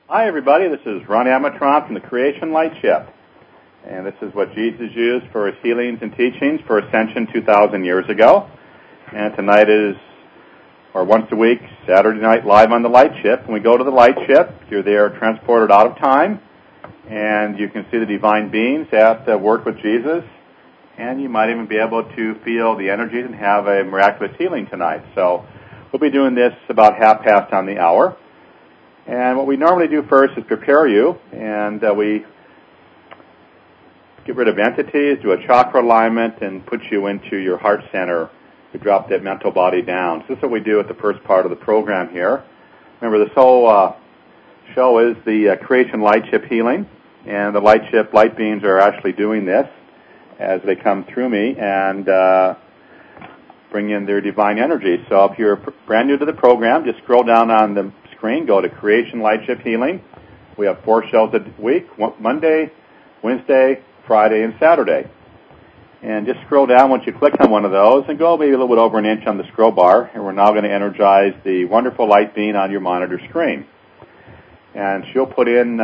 Hi, everybody. This is Ron Amatron from the Creation Light Ship. And this is what Jesus used for his healings and teachings for Ascension 2,000 years ago. And tonight is, or once a week, Saturday night, live on the Light Ship. When we go to the Light Ship, you're there transported out of time, and you can see the divine beings at work with Jesus, and you might even be able to feel the energies and have a miraculous healing tonight. So we'll be doing this about 1/2 on the hour. And what we normally do first is prepare you, and we get rid of entities, do a chakra alignment, and put you into your heart center. We drop that mental body down. So this is what we do at the first part of the program here. Remember, this whole show is the Creation Light Ship Healing, and the Light Ship light beings are actually doing this as they come through me and bring in their divine energy. So if you're brand new to the program, just scroll down on the screen, go to Creation Light Ship Healing. We have 4 shows a week, Monday, Wednesday, Friday, and Saturday. And just scroll down once you click on one of those and go maybe a little bit over an inch on the scroll bar, and we're now going to energize the wonderful light being on your monitor screen. And she'll put in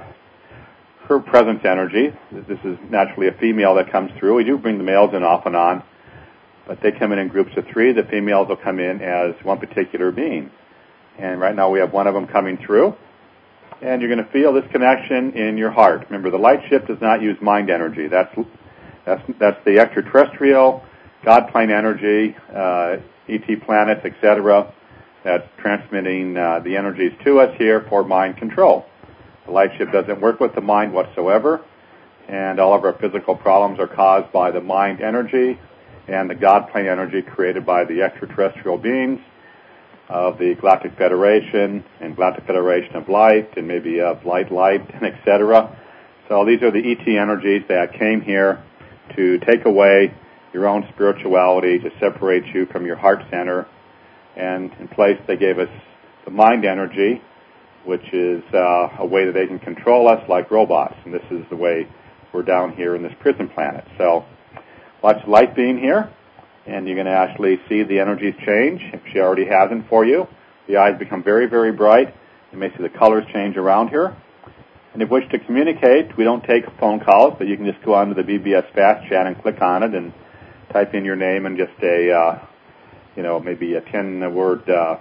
her presence energy. This is naturally a female that comes through. We do bring the males in off and on, but they come in groups of 3. The females will come in as one particular being. And right now we have one of them coming through. And you're going to feel this connection in your heart. Remember, the light ship does not use mind energy. That's the extraterrestrial, God plane energy, ET planets, etc. That's transmitting the energies to us here for mind control. The light ship doesn't work with the mind whatsoever, and all of our physical problems are caused by the mind energy and the God plane energy created by the extraterrestrial beings of the Galactic Federation and Galactic Federation of Light and maybe of Light, and etc. So these are the ET energies that came here to take away your own spirituality, to separate you from your heart center. And in place, they gave us the mind energy, which is a way that they can control us like robots. And this is the way we're down here in this prison planet. So watch the light being here, and you're going to actually see the energies change. If she already hasn't for you, the eyes become very, very bright. You may see the colors change around here. And if you wish to communicate, we don't take phone calls, but you can just go onto the BBS Fast Chat and click on it and type in your name and just maybe a 10-word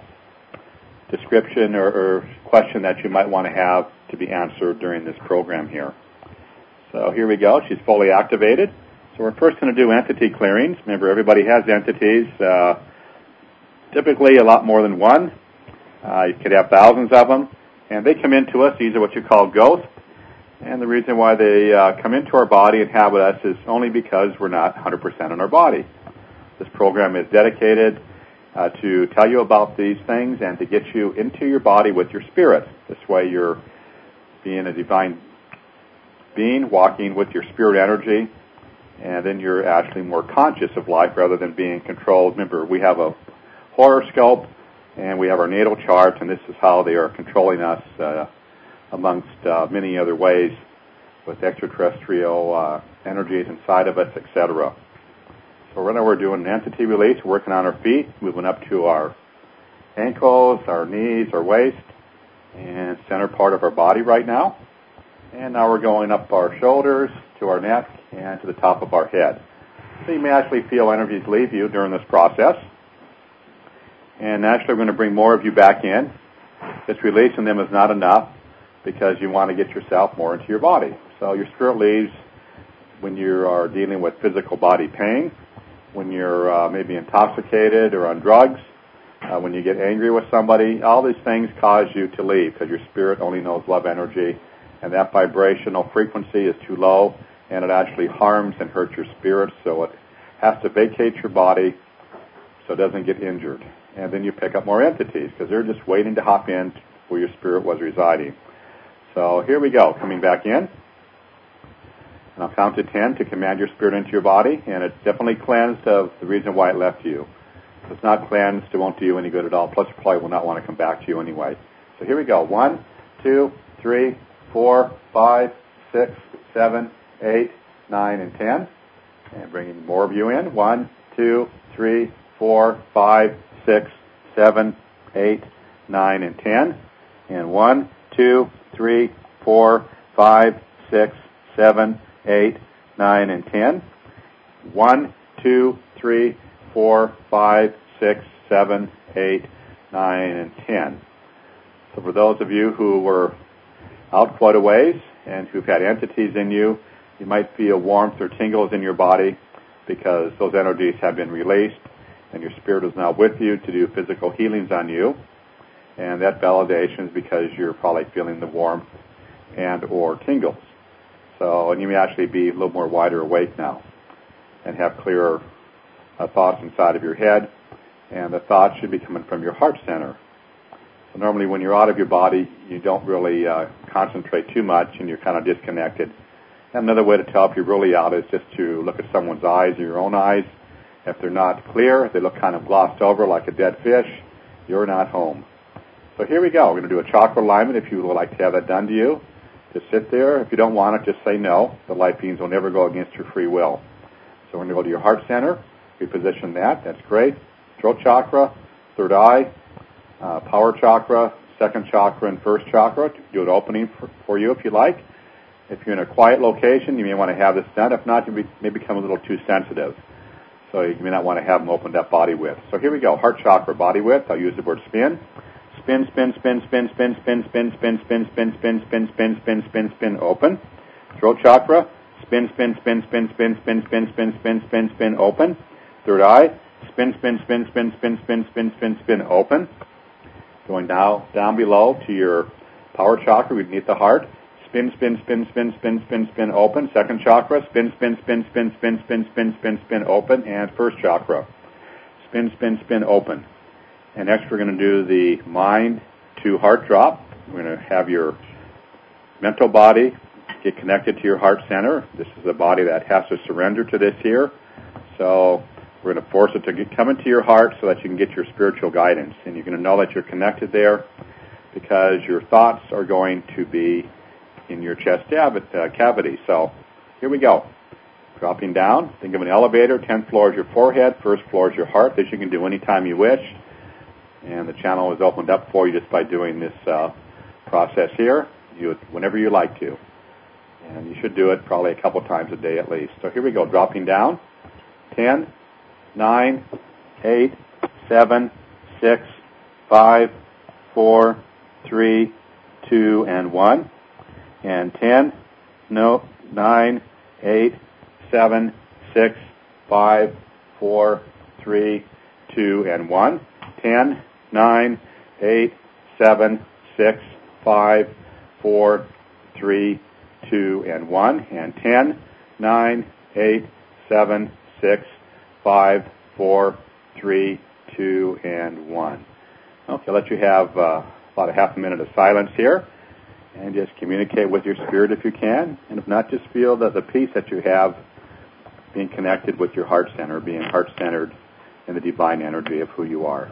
description or question that you might want to have to be answered during this program here. So here we go. She's fully activated. So we're first going to do entity clearings. Remember, everybody has entities, typically a lot more than one. You could have thousands of them. And they come into us. These are what you call ghosts. And the reason why they come into our body and inhabit us is only because we're not 100% in our body. This program is dedicated to tell you about these things and to get you into your body with your spirit. This way you're being a divine being, walking with your spirit energy, and then you're actually more conscious of life rather than being controlled. Remember, we have a horoscope, and we have our natal chart, and this is how they are controlling us amongst many other ways with extraterrestrial energies inside of us, etc. So right now we're doing an entity release, working on our feet, moving up to our ankles, our knees, our waist, and center part of our body right now. And now we're going up our shoulders to our neck and to the top of our head. So you may actually feel energies leave you during this process. And actually we're going to bring more of you back in. Just releasing them is not enough because you want to get yourself more into your body. So your spirit leaves when you are dealing with physical body pain, when you're maybe intoxicated or on drugs, when you get angry with somebody. All these things cause you to leave because your spirit only knows love energy, and that vibrational frequency is too low, and it actually harms and hurts your spirit, so it has to vacate your body so it doesn't get injured. And then you pick up more entities because they're just waiting to hop in where your spirit was residing. So here we go, coming back in. And I'll count to 10 to command your spirit into your body, and it's definitely cleansed of the reason why it left you. If it's not cleansed, it won't do you any good at all, plus it probably will not want to come back to you anyway. So here we go. 1, 2, 3, 4, 5, 6, 7, 8, 9, and 10. And bringing more of you in. 1, 2, 3, 4, 5, 6, 7, 8, 9, and 10. And 1, 2, 3, 4, 5, 6, 7, 8, 9, and 10. 1, 2, 3, 4, 5, 6, 7, 8, 9, and 10. So for those of you who were out quite a ways and who've had entities in you, you might feel warmth or tingles in your body because those energies have been released and your spirit is now with you to do physical healings on you. And that validation is because you're probably feeling the warmth and or tingles. So, and you may actually be a little more wider awake now and have clearer thoughts inside of your head. And the thoughts should be coming from your heart center. So normally when you're out of your body, you don't really concentrate too much and you're kind of disconnected. And another way to tell if you're really out is just to look at someone's eyes or your own eyes. If they're not clear, if they look kind of glossed over like a dead fish, you're not home. So here we go. We're going to do a chakra alignment if you would like to have that done to you. Just sit there. If you don't want it, just say no. The light beings will never go against your free will. So we're going to go to your heart center. Reposition that. That's great. Throat chakra, third eye, power chakra, second chakra, and first chakra. Do an opening for you if you like. If you're in a quiet location, you may want to have this done. If not, you may become a little too sensitive. So you may not want to have them opened up body width. So here we go. Heart chakra, body width. I'll use the word spin. Spin, spin, spin, spin, spin, spin, spin, spin, spin, spin, spin, spin, spin, spin, spin, spin, open. Throat chakra. Spin, spin, spin, spin, spin, spin, spin, spin, spin, spin, spin, open. Third eye. Spin, spin, spin, spin, spin, spin, spin, spin, spin, open. Going now down below to your power chakra beneath the heart. Spin, spin, spin, spin, spin, spin, spin, open. Second chakra. Spin, spin, spin, spin, spin, spin, spin, spin, spin, open. And first chakra. Spin, spin, spin, open. And next we're going to do the mind to heart drop. We're going to have your mental body get connected to your heart center. This is a body that has to surrender to this here. So we're going to force it to come into your heart so that you can get your spiritual guidance. And you're going to know that you're connected there because your thoughts are going to be in your chest cavity. So here we go. Dropping down. Think of an elevator. 10th floor is your forehead. First floor is your heart. This you can do anytime you wish. And the channel is opened up for you just by doing this process here. Whenever you like to. And you should do it probably a couple times a day at least. So here we go. Dropping down. 10, 9, 8, 7, 6, 5, 4, 3, 2, and 1. And 10, 9, 8, 7, 6, 5, 4, 3, 2, and 1. 10, 9, 8, 7, 6, 5, 4, 3, 2, and 1. And 10, 9, 8, 7, 6, 5, 4, 3, 2, and 1. Okay, I'll let you have about a half a minute of silence here. And just communicate with your spirit if you can. And if not, just feel the peace that you have being connected with your heart center, being heart-centered in the divine energy of who you are.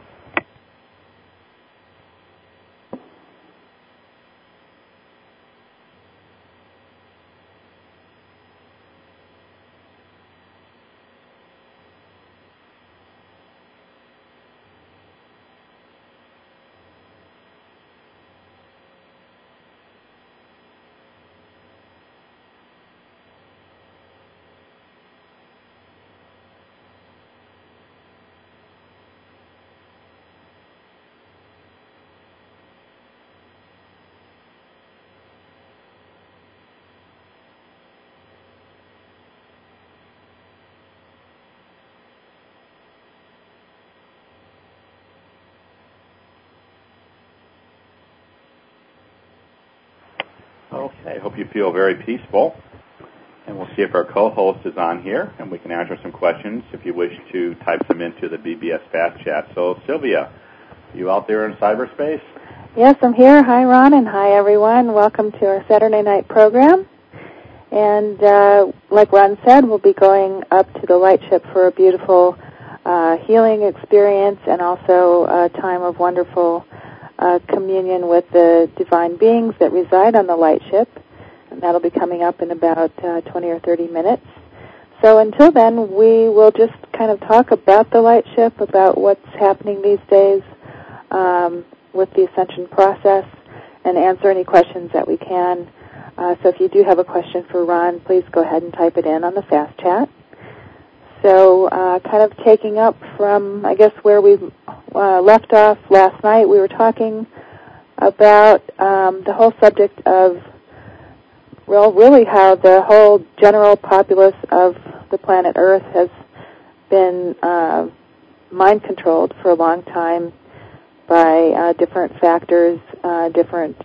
Okay, I hope you feel very peaceful. And we'll see if our co-host is on here, and we can answer some questions if you wish to type them into the BBS Fast Chat. So, Sylvia, are you out there in cyberspace? Yes, I'm here. Hi, Ron, and hi, everyone. Welcome to our Saturday night program. And like Ron said, we'll be going up to the light ship for a beautiful healing experience and also a time of wonderful communion with the divine beings that reside on the light ship. And that'll be coming up in about 20 or 30 minutes. So until then, we will just kind of talk about the light ship, about what's happening these days with the ascension process, and answer any questions that we can. So if you do have a question for Ron, please go ahead and type it in on the Fast Chat. So kind of taking up from, I guess, where we left off last night, we were talking about the whole subject of, well, really how the whole general populace of the planet Earth has been mind-controlled for a long time by different factors, different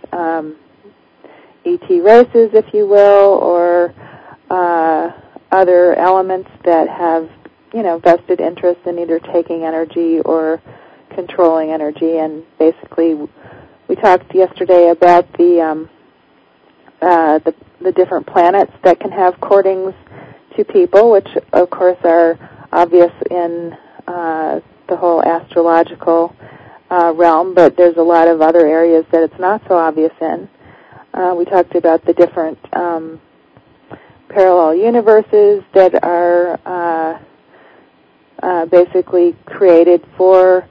ET races, if you will, or other elements that have, vested interest in either taking energy or controlling energy. And basically, we talked yesterday about the different planets that can have courtings to people, which of course are obvious in the whole astrological realm, but there's a lot of other areas that it's not so obvious in. We talked about the different parallel universes that are basically created for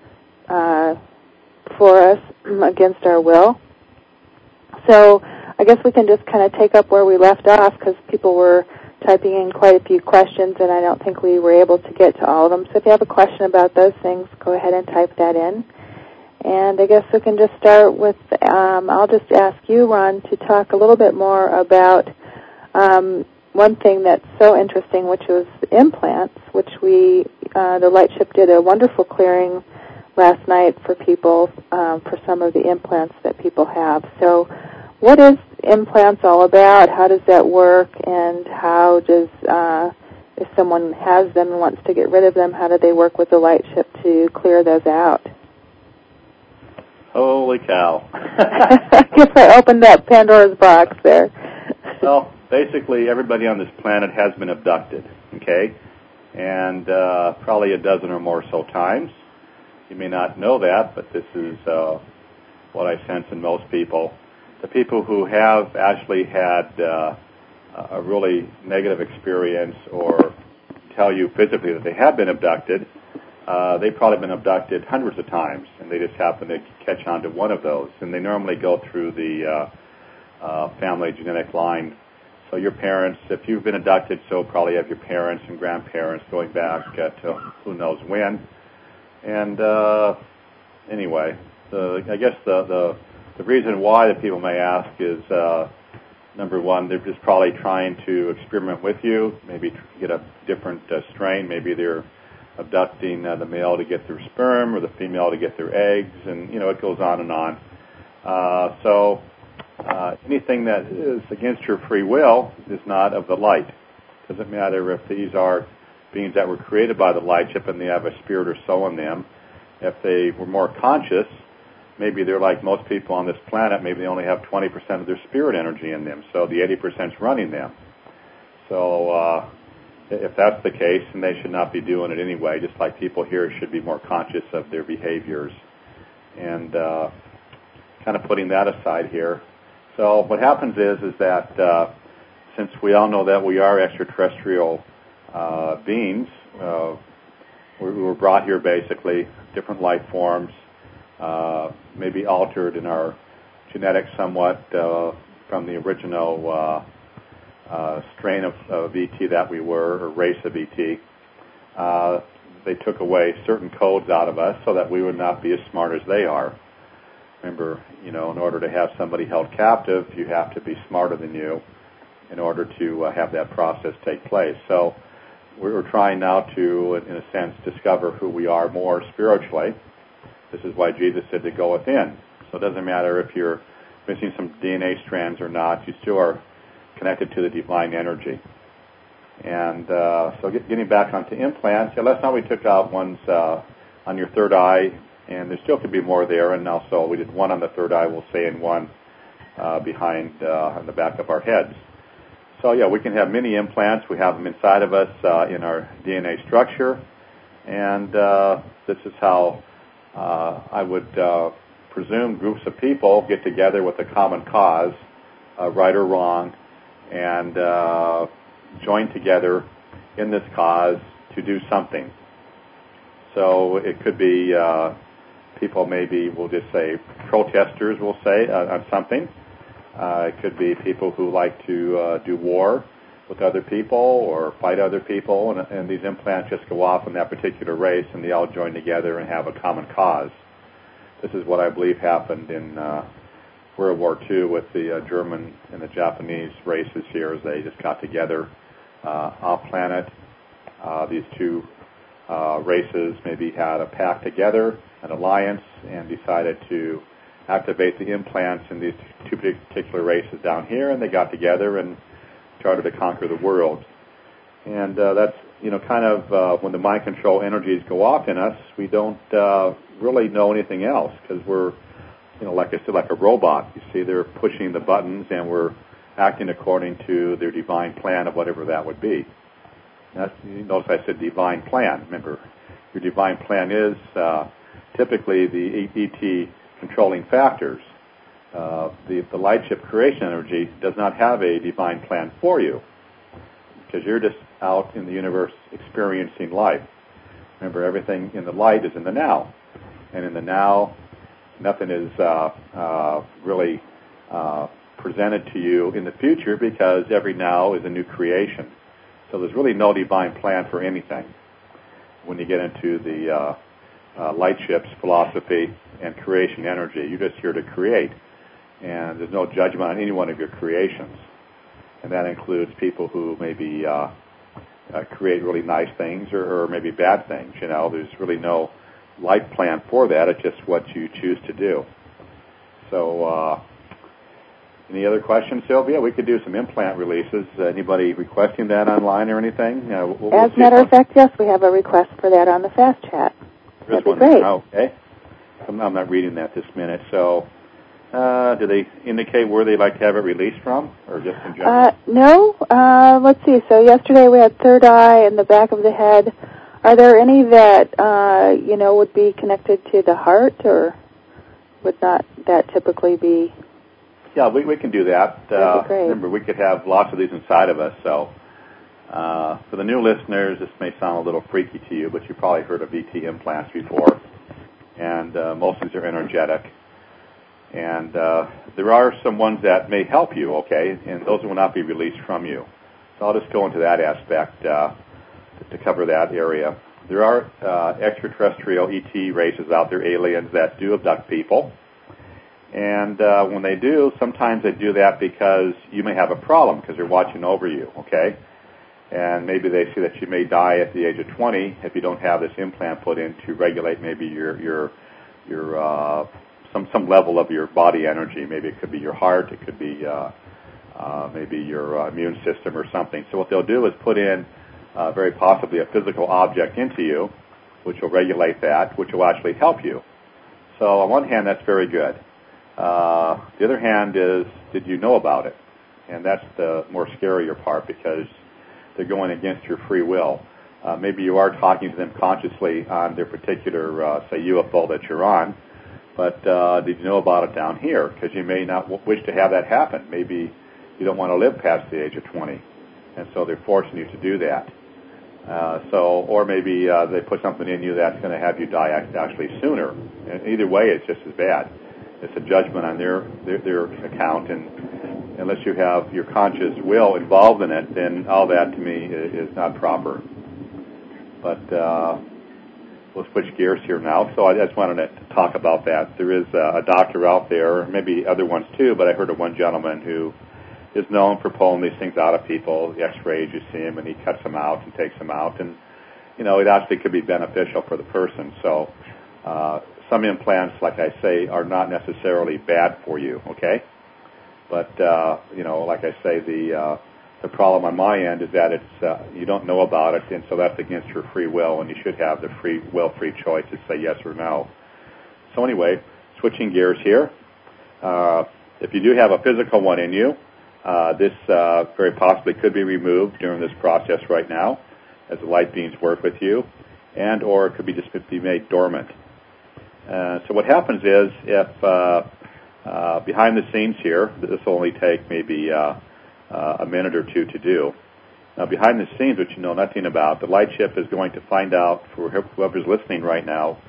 us against our will. So I guess we can just kind of take up where we left off, because people were typing in quite a few questions, and I don't think we were able to get to all of them. So if you have a question about those things, go ahead and type that in. And I guess we can just start with, I'll just ask you, Ron, to talk a little bit more about one thing that's so interesting, which was implants, which the Lightship did a wonderful clearing last night for people, for some of the implants that people have. So what is implants all about? How does that work? And how does, if someone has them and wants to get rid of them, how do they work with the Lightship to clear those out? Holy cow. I guess I opened up Pandora's box there. Well, basically everybody on this planet has been abducted, okay? And probably a dozen or more so times. You may not know that, but this is what I sense in most people. The people who have actually had a really negative experience or tell you physically that they have been abducted, they've probably been abducted hundreds of times, and they just happen to catch on to one of those. And they normally go through the family genetic line. So your parents, if you've been abducted, so probably have your parents and grandparents going back to who knows when. And anyway, I guess the reason why that people may ask is, number one, they're just probably trying to experiment with you, maybe get a different strain. Maybe they're abducting the male to get their sperm or the female to get their eggs, and, it goes on and on. So anything that is against your free will is not of the light. Doesn't matter if these are beings that were created by the Lightship and they have a spirit or soul in them. If they were more conscious, maybe they're like most people on this planet, maybe they only have 20% of their spirit energy in them, so the 80% is running them. So if that's the case, then they should not be doing it anyway, just like people here should be more conscious of their behaviors. And kind of putting that aside here. So what happens is that since we all know that we are extraterrestrial beings, we were brought here basically, different life forms, maybe altered in our genetics somewhat from the original strain of ET that we were, or race of ET. They took away certain codes out of us so that we would not be as smart as they are. Remember, in order to have somebody held captive, you have to be smarter than you in order to have that process take place. So we're trying now to, in a sense, discover who we are more spiritually. This is why Jesus said to go within. So it doesn't matter if you're missing some DNA strands or not, you still are connected to the divine energy. And so getting back onto implants, last night we took out ones on your third eye, and there still could be more there, and also we did one on the third eye, we'll say, and one behind on the back of our heads. So we can have many implants. We have them inside of us in our DNA structure, and this is how I would presume groups of people get together with a common cause, right or wrong, and join together in this cause to do something. So it could be People maybe will just say protesters will say on something. It could be people who like to do war with other people or fight other people, and these implants just go off in that particular race, and they all join together and have a common cause. This is what I believe happened in World War II with the German and the Japanese races here, as they just got together off-planet. These two races maybe had a pact together, an alliance, and decided to activate the implants in these two particular races down here, and they got together and started to conquer the world. And that's, kind of when the mind control energies go off in us, we don't really know anything else, because we're, like I said, like a robot. You see, they're pushing the buttons, and we're acting according to their divine plan of whatever that would be. Notice I said divine plan. Remember, your divine plan is typically the ET controlling factors. The light ship creation energy does not have a divine plan for you, because you're just out in the universe experiencing life. Remember, everything in the light is in the now, and in the now, nothing is really presented to you in the future, because every now is a new creation. So there's really no divine plan for anything when you get into the light ship's philosophy and creation energy. You're just here to create, and there's no judgment on any one of your creations. And that includes people who maybe create really nice things or maybe bad things. There's really no light plan for that. It's just what you choose to do. So any other questions, Sylvia? We could do some implant releases. Anybody requesting that online or anything? We'll As a matter of fact, yes, we have a request for that on the fast chat. That'd be great. Okay. I'm not reading that this minute. So do they indicate where they'd like to have it released from, or just in general? No. Let's see. So yesterday we had third eye and the back of the head. Are there any that, would be connected to the heart, or would not that typically be? Yeah, we can do that. That'd be great. Remember, we could have lots of these inside of us. So for the new listeners, this may sound a little freaky to you, but you've probably heard of ET implants before. And most of these are energetic. And there are some ones that may help you, okay? And those will not be released from you. So I'll just go into that aspect to cover that area. There are extraterrestrial ET races out there, aliens, that do abduct people. And when they do, sometimes they do that because you may have a problem, because they're watching over you, okay? And maybe they see that you may die at the age of 20 if you don't have this implant put in to regulate maybe your some level of your body energy. Maybe it could be your heart, it could be maybe your immune system or something. So what they'll do is put in very possibly a physical object into you, which will regulate that, which will actually help you. So on one hand, that's very good. The other hand is, did you know about it? And that's the more scarier part, because they're going against your free will. Maybe you are talking to them consciously on their particular, say, UFO that you're on, but did you know about it down here? Because you may not wish to have that happen. Maybe you don't want to live past the age of 20, and so they're forcing you to do that. Or maybe they put something in you that's going to have you die actually sooner. And either way, it's just as bad. It's a judgment on their account, and unless you have your conscious will involved in it, then all that to me is not proper. But we'll switch gears here now. So I just wanted to talk about that. There is a doctor out there, maybe other ones too, but I heard of one gentleman who is known for pulling these things out of people. The X-rays, you see him, and he cuts them out and takes them out, and it actually could be beneficial for the person. So some implants, like I say, are not necessarily bad for you, okay? But like I say, the problem on my end is that it's you don't know about it, and so that's against your free will, and you should have the free choice to say yes or no. So anyway, switching gears here. If you do have a physical one in you, this very possibly could be removed during this process right now, as the light beams work with you, and or it could be just be made dormant. So what happens is, if behind the scenes here, this will only take maybe a minute or two to do. Now, behind the scenes, which you know nothing about, the light ship is going to find out, for whoever's listening right now,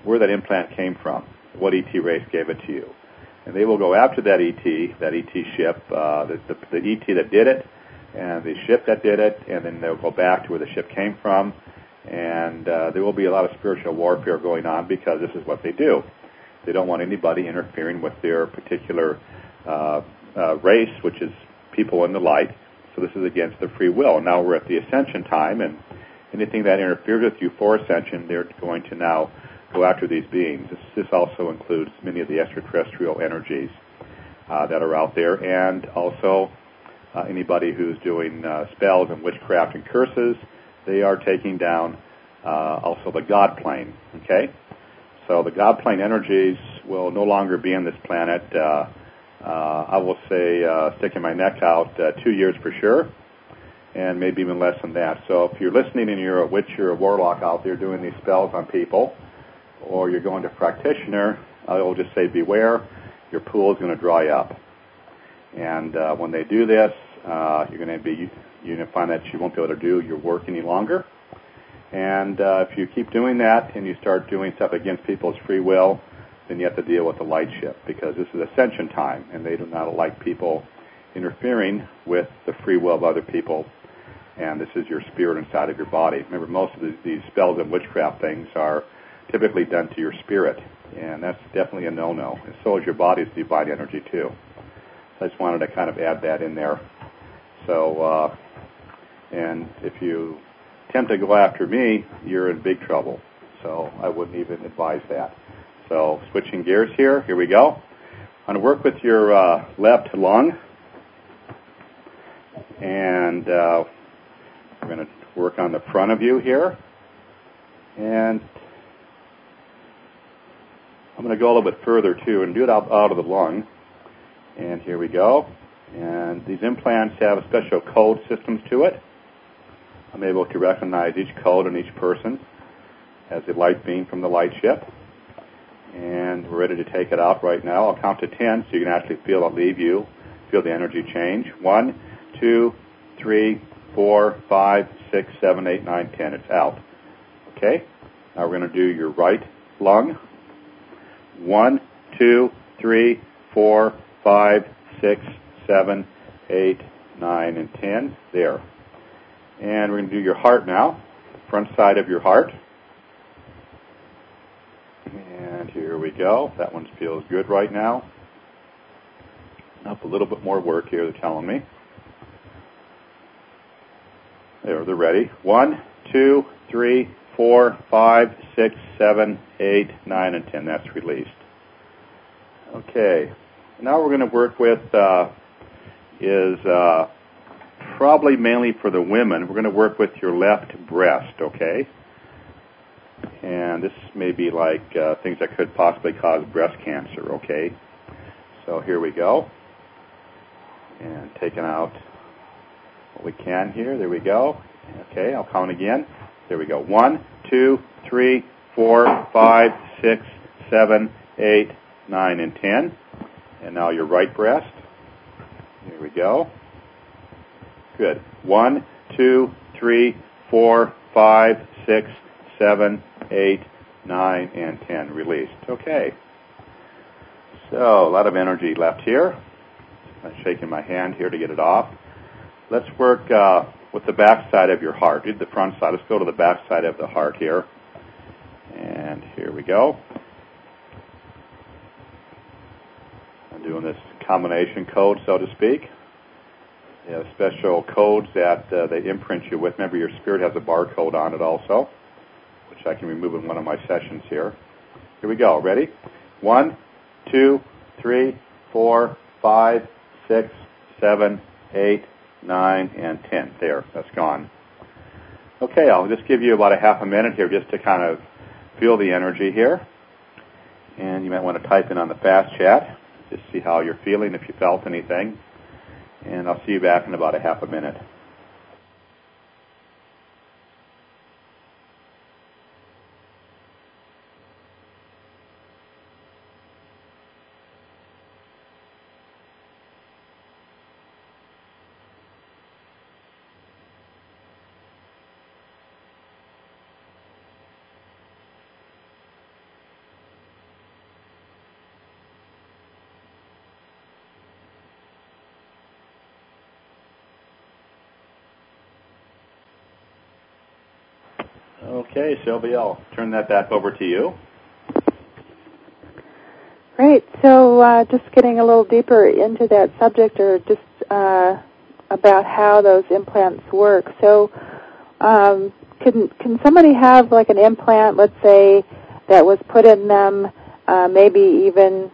where that implant came from, what ET race gave it to you. And they will go after that ET ship, the ET that did it, and the ship that did it, and then they'll go back to where the ship came from, and there will be a lot of spiritual warfare going on because this is what they do. They don't want anybody interfering with their particular race, which is people in the light, so this is against their free will. Now we're at the ascension time, and anything that interferes with you for ascension, they're going to now go after these beings. This also includes many of the extraterrestrial energies that are out there, and also anybody who's doing spells and witchcraft and curses. They are taking down also the God plane, okay? So the God plane energies will no longer be on this planet. I will say, sticking my neck out, 2 years for sure, and maybe even less than that. So if you're listening and you're a witch or a warlock out there doing these spells on people, or you're going to practitioner, I will just say beware, your pool is going to dry up. And when they do this, you're going to find that you won't be able to do your work any longer. And if you keep doing that and you start doing stuff against people's free will, then you have to deal with the light ship, because this is ascension time, and they do not like people interfering with the free will of other people. And this is your spirit inside of your body. Remember, most of these spells and witchcraft things are typically done to your spirit, and that's definitely a no-no. And so is your body's divine energy too. So I just wanted to kind of add that in there. So, and if you attempt to go after me, you're in big trouble. So I wouldn't even advise that. So switching gears here we go. I'm going to work with your left lung, and we're going to work on the front of you here. And I'm going to go a little bit further too and do it out of the lung. And here we go. And these implants have special code systems to it. I'm able to recognize each code in each person as a light beam from the light ship. And we're ready to take it out right now. I'll count to 10 so you can actually feel it leave you, feel the energy change. 1, 2, 3, 4, 5, 6, 7, 8, 9, 10. It's out. Okay? Now we're going to do your right lung. 1, 2, 3, 4, 5, 6, 7, 8, 9, and 10. There. And we're going to do your heart now, front side of your heart. And here we go. That one feels good right now. Up a little bit more work here, they're telling me. There, they're ready. 1, 2, 3, 4, 5, 6, 7, 8, 9, and 10. That's released. Okay. Now we're going to work with probably mainly for the women. We're going to work with your left breast, okay? And this may be like things that could possibly cause breast cancer, okay? So here we go. And taking out what we can here. There we go. Okay, I'll count again. There we go. 1, 2, 3, 4, 5, 6, 7, 8, 9, and 10. And now your right breast. Here we go. Good. 1, 2, 3, 4, 5, 6, 7, 8, 9, and 10. Released. Okay. So, a lot of energy left here. I'm shaking my hand here to get it off. Let's work with the back side of your heart. Do the front side. Let's go to the back side of the heart here. And here we go. I'm doing this combination code, so to speak. They have special codes that they imprint you with. Remember, your spirit has a barcode on it also, which I can remove in one of my sessions here. Here we go. Ready? 1, 2, 3, 4, 5, 6, 7, 8, 9, and 10. There. That's gone. Okay, I'll just give you about a half a minute here just to kind of feel the energy here. And you might want to type in on the fast chat. Just see how you're feeling, if you felt anything. And I'll see you back in about a half a minute. Okay, Sylvia, I'll turn that back over to you. Great. So just getting a little deeper into that subject, or just about how those implants work. So can somebody have like an implant, let's say, that was put in them, maybe even,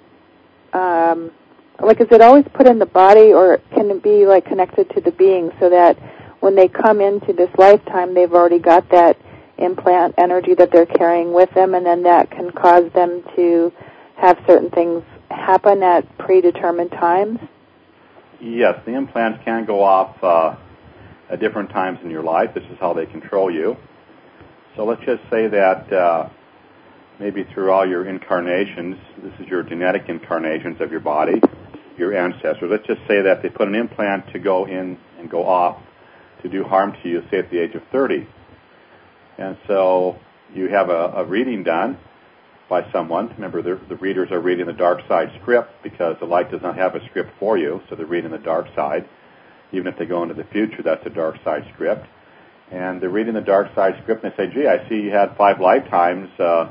like is it always put in the body, or can it be like connected to the being so that when they come into this lifetime, they've already got that implant energy that they're carrying with them, and then that can cause them to have certain things happen at predetermined times? Yes, the implants can go off at different times in your life. This is how they control you. So let's just say that maybe through all your incarnations, this is your genetic incarnations of your body, your ancestors. Let's just say that they put an implant to go in and go off to do harm to you, say at the age of 30. And so you have a reading done by someone. Remember, the readers are reading the dark side script because the light does not have a script for you, so they're reading the dark side. Even if they go into the future, that's a dark side script. And they're reading the dark side script, and they say, gee, I see you had 5 lifetimes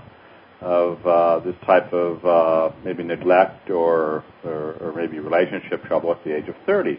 of this type of maybe neglect or maybe relationship trouble at the age of 30.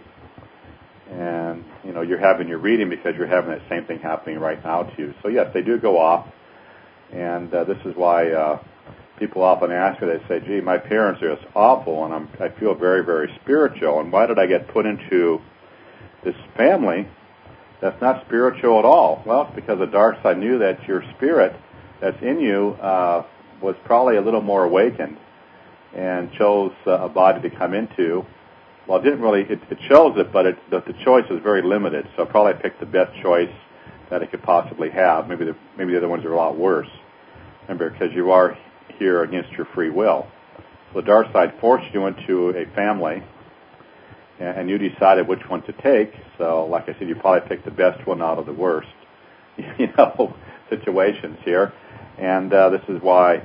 And, you know, you're having your reading because you're having that same thing happening right now to you. So, yes, they do go off. And this is why people often ask me, they say, gee, my parents are just awful, and I feel very, very spiritual. And why did I get put into this family that's not spiritual at all? Well, it's because the dark side knew that your spirit that's in you was probably a little more awakened and chose a body to come into. Well, it didn't really, it chose it, but the choice was very limited, so probably picked the best choice that it could possibly have. Maybe the other ones are a lot worse. Remember, because you are here against your free will. So the dark side forced you into a family, and you decided which one to take. So, like I said, you probably picked the best one out of the worst, situations here. And this is why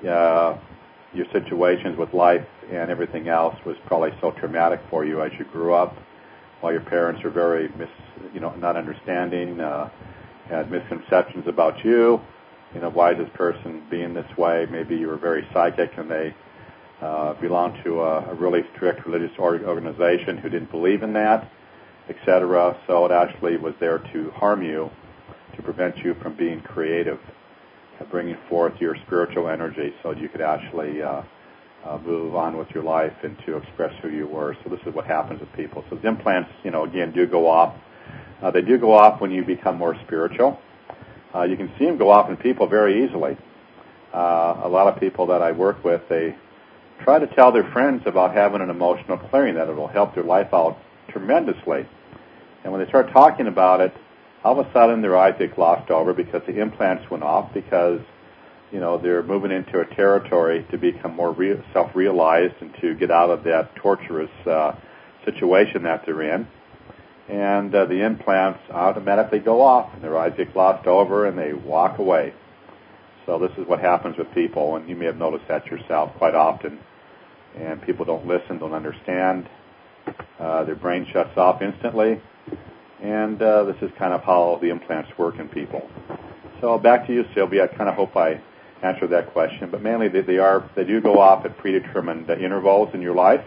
your situations with life and everything else was probably so traumatic for you as you grew up, while your parents were very not understanding, had misconceptions about you. Why is this person being this way? Maybe you were very psychic and they belonged to a really strict religious organization who didn't believe in that, etc. So it actually was there to harm you, to prevent you from being creative, bringing forth your spiritual energy so you could actually move on with your life and to express who you were. So this is what happens with people. So the implants, again, do go off. They do go off when you become more spiritual. You can see them go off in people very easily. A lot of people that I work with, they try to tell their friends about having an emotional clearing, that it will help their life out tremendously. And when they start talking about it, all of a sudden their eyes get glossed over because the implants went off, because they're moving into a territory to become more self-realized and to get out of that torturous situation that they're in. And the implants automatically go off, and their eyes get glossed over, and they walk away. So this is what happens with people, and you may have noticed that yourself quite often. And people don't listen, don't understand. Their brain shuts off instantly. And this is kind of how the implants work in people. So back to you, Sylvia. I kind of hope I answered that question. But mainly they do go off at predetermined intervals in your life.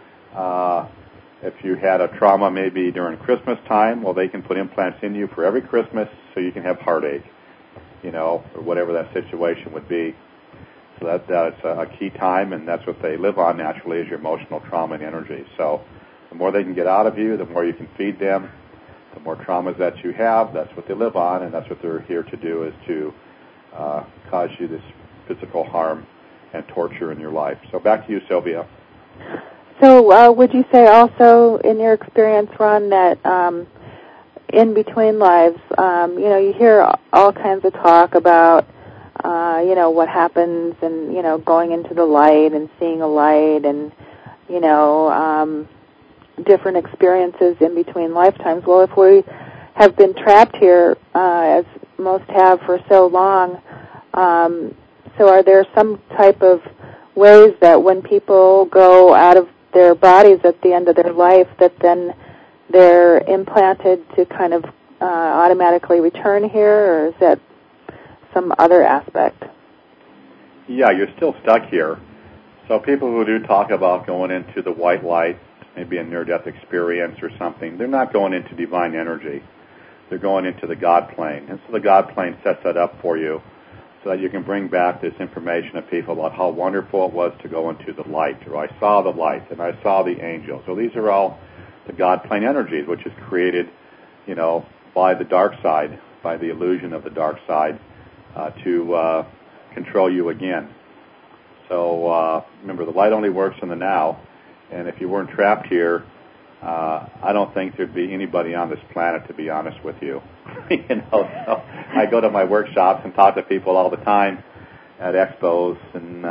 If you had a trauma maybe during Christmas time, well, they can put implants in you for every Christmas so you can have heartache, or whatever that situation would be. So that's a key time, and that's what they live on naturally, is your emotional trauma and energy. So the more they can get out of you, the more you can feed them. The more traumas that you have, that's what they live on, and that's what they're here to do, is to cause you this physical harm and torture in your life. So back to you, Sylvia. So would you say also, in your experience, Ron, that in between lives, you hear all kinds of talk about, what happens and, going into the light and seeing a light and, different experiences in between lifetimes. Well, if we have been trapped here, as most have for so long, so are there some type of ways that when people go out of their bodies at the end of their life, that then they're implanted to kind of automatically return here, or is that some other aspect? Yeah, you're still stuck here. So people who do talk about going into the white light, maybe a near-death experience or something, they're not going into divine energy. They're going into the God plane. And so the God plane sets that up for you so that you can bring back this information to people about how wonderful it was to go into the light, or I saw the light, and I saw the angels. So these are all the God plane energies, which is created, by the dark side, by the illusion of the dark side, to control you again. So remember, the light only works in the now, and if you weren't trapped here, I don't think there'd be anybody on this planet, to be honest with you. So I go to my workshops and talk to people all the time at expos, and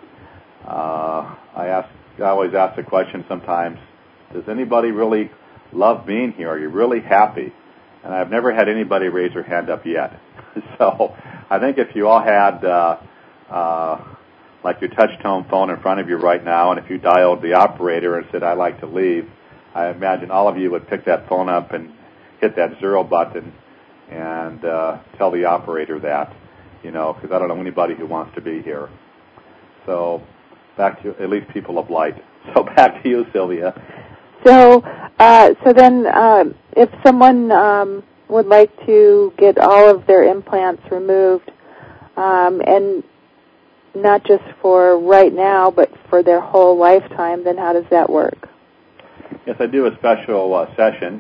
I always ask the question sometimes, does anybody really love being here? Are you really happy? And I've never had anybody raise their hand up yet. So I think if you all had like your touch-tone phone in front of you right now, and if you dialed the operator and said, I'd like to leave, I imagine all of you would pick that phone up and hit that 0 button and tell the operator that, because I don't know anybody who wants to be here. So back to at least people of light. So back to you, Sylvia. So then if someone would like to get all of their implants removed, and not just for right now, but for their whole lifetime, then how does that work? Yes, I do a special session.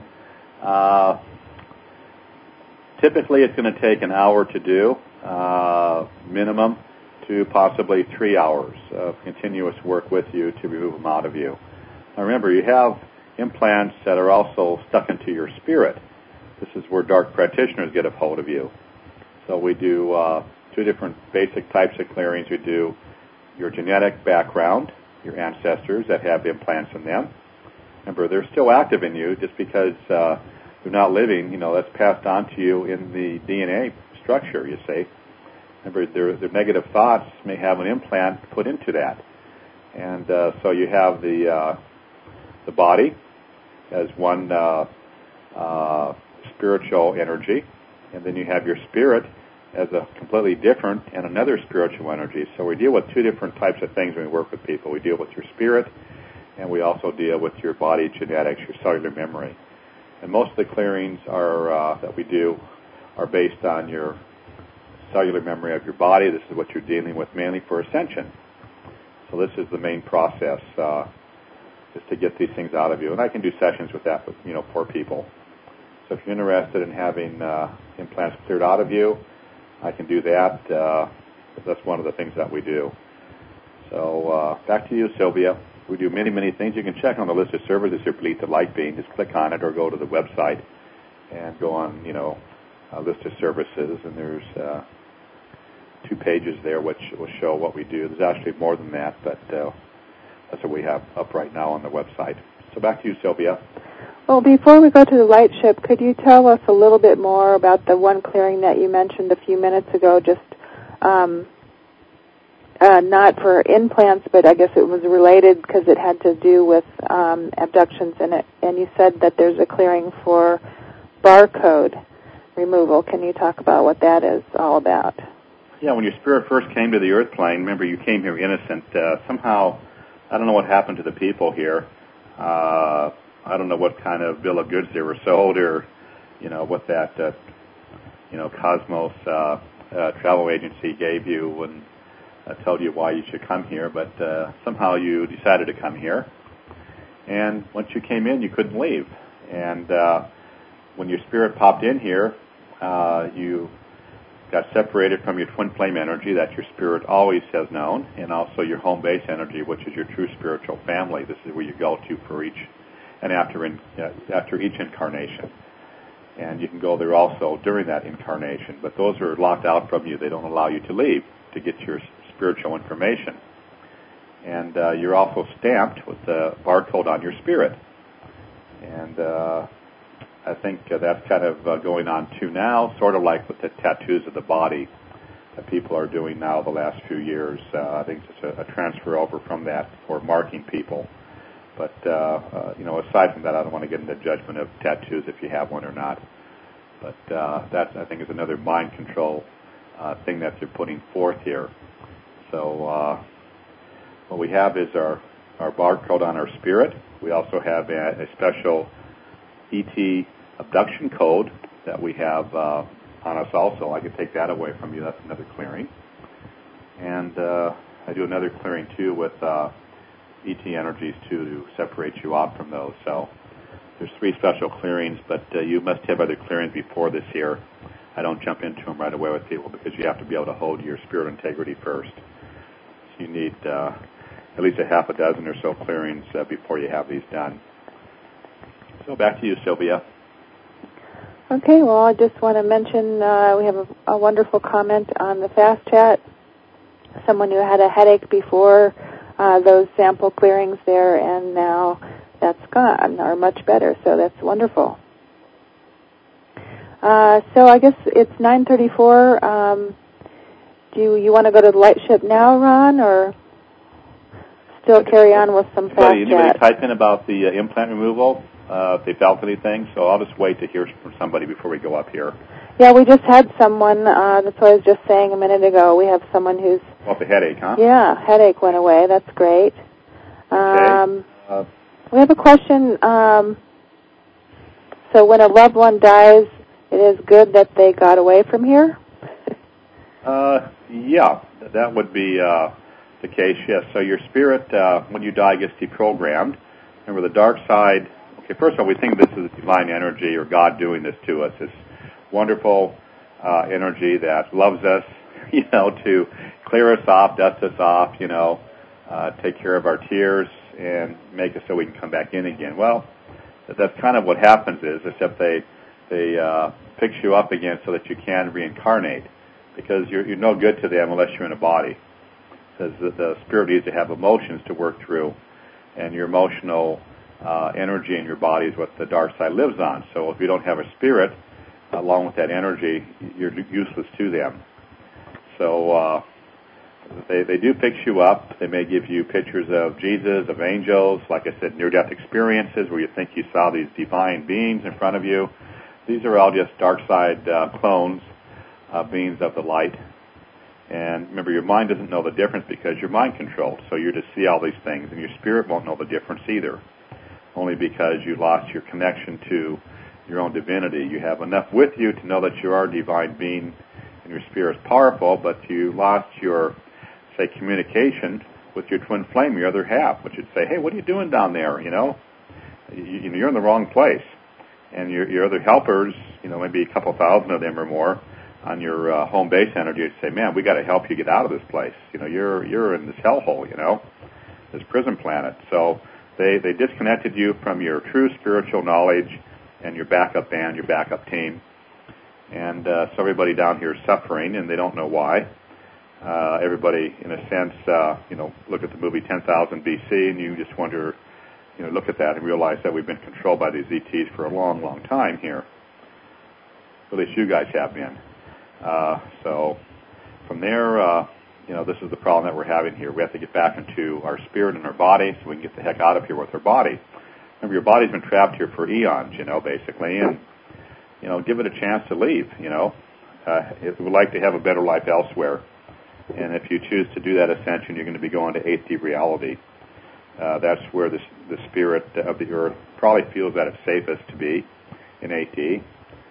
Typically, it's going to take an hour to do, minimum, to possibly 3 hours of continuous work with you to remove them out of you. Now, remember, you have implants that are also stuck into your spirit. This is where dark practitioners get a hold of you. So we do 2 different basic types of clearings. We do your genetic background, your ancestors that have implants in them. Remember, they're still active in you just because they're not living. That's passed on to you in the DNA structure, you see. Remember, their negative thoughts may have an implant put into that. And so you have the body as one spiritual energy, and then you have your spirit as a completely different and another spiritual energy. So we deal with 2 different types of things when we work with people. We deal with your spirit, and we also deal with your body genetics, your cellular memory. And most of the clearings that we do are based on your cellular memory of your body. This is what you're dealing with mainly for ascension. So this is the main process, is to get these things out of you. And I can do sessions with that, for people. So if you're interested in having implants cleared out of you, I can do that. That's one of the things that we do. So back to you, Sylvia. We do many, many things. You can check on the list of services here, Beneath the Light Beam. Just click on it or go to the website and go on, a list of services. And there's 2 pages there which will show what we do. There's actually more than that, but that's what we have up right now on the website. So back to you, Sylvia. Well, before we go to the light ship, could you tell us a little bit more about the one clearing that you mentioned a few minutes ago, just not for implants, but I guess it was related because it had to do with abductions in it. And you said that there's a clearing for barcode removal. Can you talk about what that is all about? Yeah, when your spirit first came to the earth plane, remember you came here innocent. Somehow, I don't know what happened to the people here. I don't know what kind of bill of goods they were sold, or what that Cosmos travel agency gave you and told you why you should come here. But somehow you decided to come here, and once you came in, you couldn't leave. And when your spirit popped in here, you got separated from your twin flame energy that your spirit always has known, and also your home base energy, which is your true spiritual family. This is where you go to for each and after each incarnation. And you can go there also during that incarnation. But those are locked out from you. They don't allow you to leave to get your spiritual information. And you're also stamped with the barcode on your spirit. And I think that's kind of going on too now, sort of like with the tattoos of the body that people are doing now the last few years. I think it's a transfer over from that for marking people. But, aside from that, I don't want to get into judgment of tattoos if you have one or not. But that, I think, is another mind control thing that they're putting forth here. So what we have is our barcode on our spirit. We also have a special ET abduction code that we have on us also. I can take that away from you. That's another clearing. And I do another clearing, too, with ET energies, too, to separate you off from those. So there's 3 special clearings, but you must have other clearings before this here. I don't jump into them right away with people because you have to be able to hold your spirit integrity first. So you need at least a half a dozen or so clearings before you have these done. So back to you, Sylvia. Okay, well, I just want to mention we have a wonderful comment on the Fast Chat. Someone who had a headache before those sample clearings there, and now that's gone, or much better, so that's wonderful. So I guess it's 9:34. Do you want to go to the light ship now, Ron, or still carry on with some Fast Chat? Anybody type in about the implant removal, if they felt anything? So I'll just wait to hear from somebody before we go up here. Yeah, we just had someone, that's what I was just saying a minute ago. We have someone who's... Well, the headache, huh? Yeah, headache went away. That's great. Okay. We have a question. So when a loved one dies, it is good that they got away from here? Yeah, that would be the case, yes. So your spirit, when you die, gets deprogrammed. Remember, the dark side... Okay, first of all, we think this is divine energy or God doing this to us. It's wonderful energy that loves us, to clear us off, dust us off, take care of our tears and make it so we can come back in again. Well, that's kind of what happens except they fix you up again so that you can reincarnate, because you're no good to them unless you're in a body. Because the spirit needs to have emotions to work through, and your emotional energy in your body is what the dark side lives on. So if you don't have a spirit along with that energy, you're useless to them. So they do fix you up. They may give you pictures of Jesus, of angels, like I said, near-death experiences where you think you saw these divine beings in front of you. These are all just dark side clones, beings of the light. And remember, your mind doesn't know the difference because you're mind controlled. So you're to see all these things, and your spirit won't know the difference either, only because you lost your connection to your own divinity. You have enough with you to know that you are a divine being and your spirit is powerful, but you lost your, say, communication with your twin flame, your other half, which would say, hey, what are you doing down there? You're in the wrong place. And your other helpers, maybe a couple thousand of them or more on your home base energy, would say, man, we got to help you get out of this place. You're in this hellhole, this prison planet. So they disconnected you from your true spiritual knowledge and your backup band, your backup team. And so everybody down here is suffering, and they don't know why. Everybody, in a sense, look at the movie 10,000 BC, and you just wonder, look at that and realize that we've been controlled by these ETs for a long, long time here. At least you guys have been. So from there, this is the problem that we're having here. We have to get back into our spirit and our body so we can get the heck out of here with our body. Remember, your body's been trapped here for eons, basically, and, give it a chance to leave, If you would like to have a better life elsewhere. And if you choose to do that ascension, you're going to be going to 8D reality. That's where the spirit of the earth probably feels that it's safest to be, in 8D.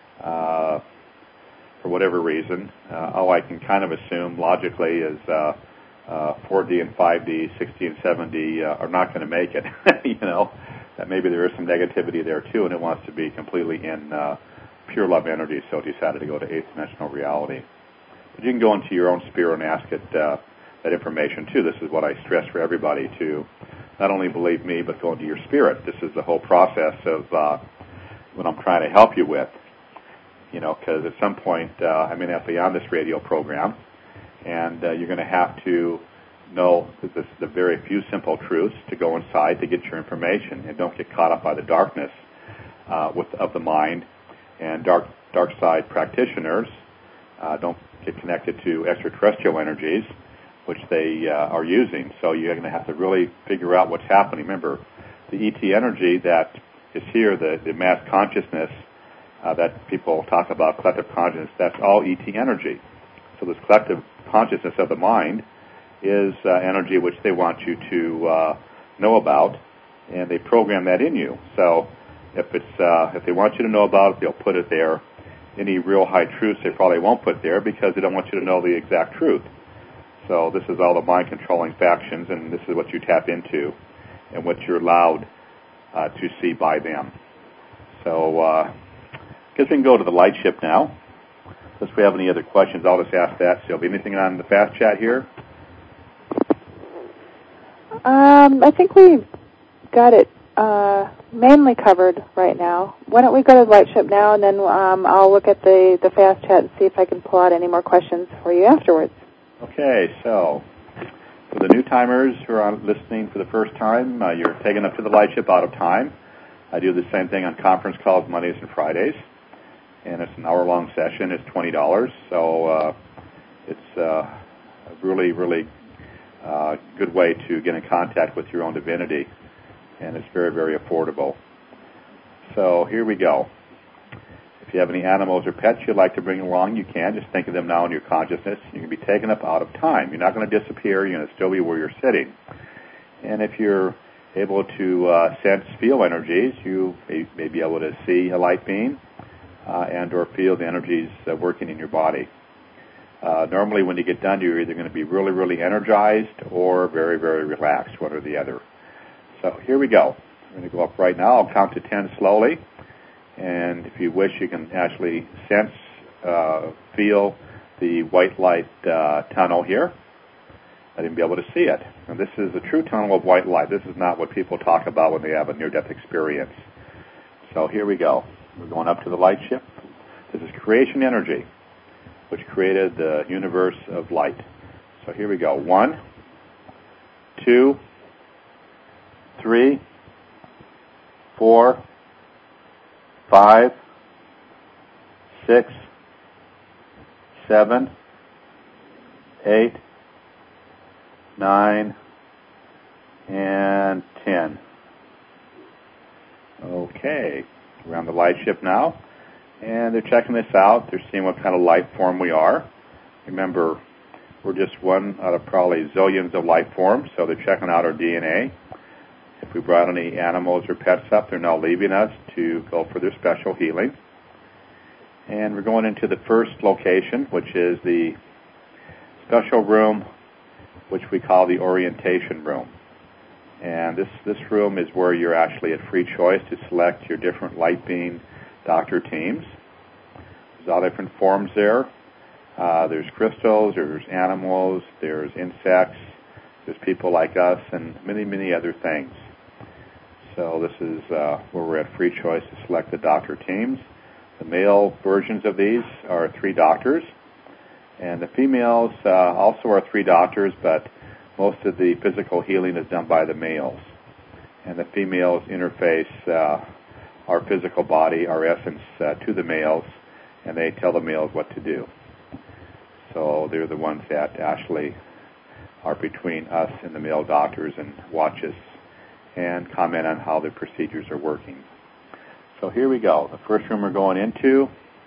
For whatever reason. All I can kind of assume logically is 4D and 5D, 6D and 7D are not going to make it. That maybe there is some negativity there too, and it wants to be completely in pure love energy, so it decided to go to 8th dimensional reality. But you can go into your own spirit and ask it that information too. This is what I stress for everybody to not only believe me, but go into your spirit. This is the whole process of what I'm trying to help you with. Because at some point I'm going to have to be on this radio program, and you're going to have to know the very few simple truths to go inside to get your information, and don't get caught up by the darkness of the mind and dark side practitioners. Don't get connected to extraterrestrial energies, which they are using. So you're going to have to really figure out what's happening. Remember, the ET energy that is here, the mass consciousness that people talk about, collective consciousness, that's all ET energy. So this collective consciousness of the mind is energy which they want you to know about, and they program that in you. So if they want you to know about it, they'll put it there. Any real high truths they probably won't put there because they don't want you to know the exact truth. So this is all the mind-controlling factions, and this is what you tap into and what you're allowed to see by them. So I guess we can go to the light ship now. Unless we have any other questions, I'll just ask that. Sylvia, anything on the fast chat here? I think we've got it mainly covered right now. Why don't we go to the light ship now, and then I'll look at the fast chat and see if I can pull out any more questions for you afterwards. Okay, so for the new timers who are listening for the first time, you're taken up to the light ship out of time. I do the same thing on conference calls Mondays and Fridays, and it's an hour-long session. It's $20, so it's a really, really good way to get in contact with your own divinity, and it's very, very affordable. So here we go. If you have any animals or pets you'd like to bring along, you can. Just think of them now in your consciousness. You can be taken up out of time. You're not going to disappear. You're going to still be where you're sitting. And if you're able to sense, feel energies, you may be able to see a light being and or feel the energies working in your body. Normally when you get done, you're either going to be really, really energized or very, very relaxed, one or the other. So here we go. I'm going to go up right now. I'll count to 10 slowly. And if you wish, you can actually sense, feel the white light tunnel here. I didn't be able to see it. And this is a true tunnel of white light. This is not what people talk about when they have a near-death experience. So here we go. We're going up to the light ship. This is creation energy, which created the universe of light. So here we go. 1, 2, 3, 4, 5, 6, 7, 8, 9, and 10. Okay, we're on the light ship now, and they're checking this out. They're seeing what kind of life form we are. Remember, we're just one out of probably zillions of life forms, so they're checking out our DNA. If we brought any animals or pets up, they're now leaving us to go for their special healing. And we're going into the first location, which is the special room, which we call the orientation room. And this room is where you're actually at free choice to select your different light being doctor teams. There's all different forms there. There's crystals, there's animals, there's insects, there's people like us, and many, many other things. So this is where we're at free choice to select the doctor teams. The male versions of these are 3 doctors, and the females also are 3 doctors, but most of the physical healing is done by the males. And the females interface our physical body, our essence, to the males, and they tell the males what to do. So they're the ones that actually are between us and the male doctors and watch us and comment on how the procedures are working. So here we go. The first room we're going into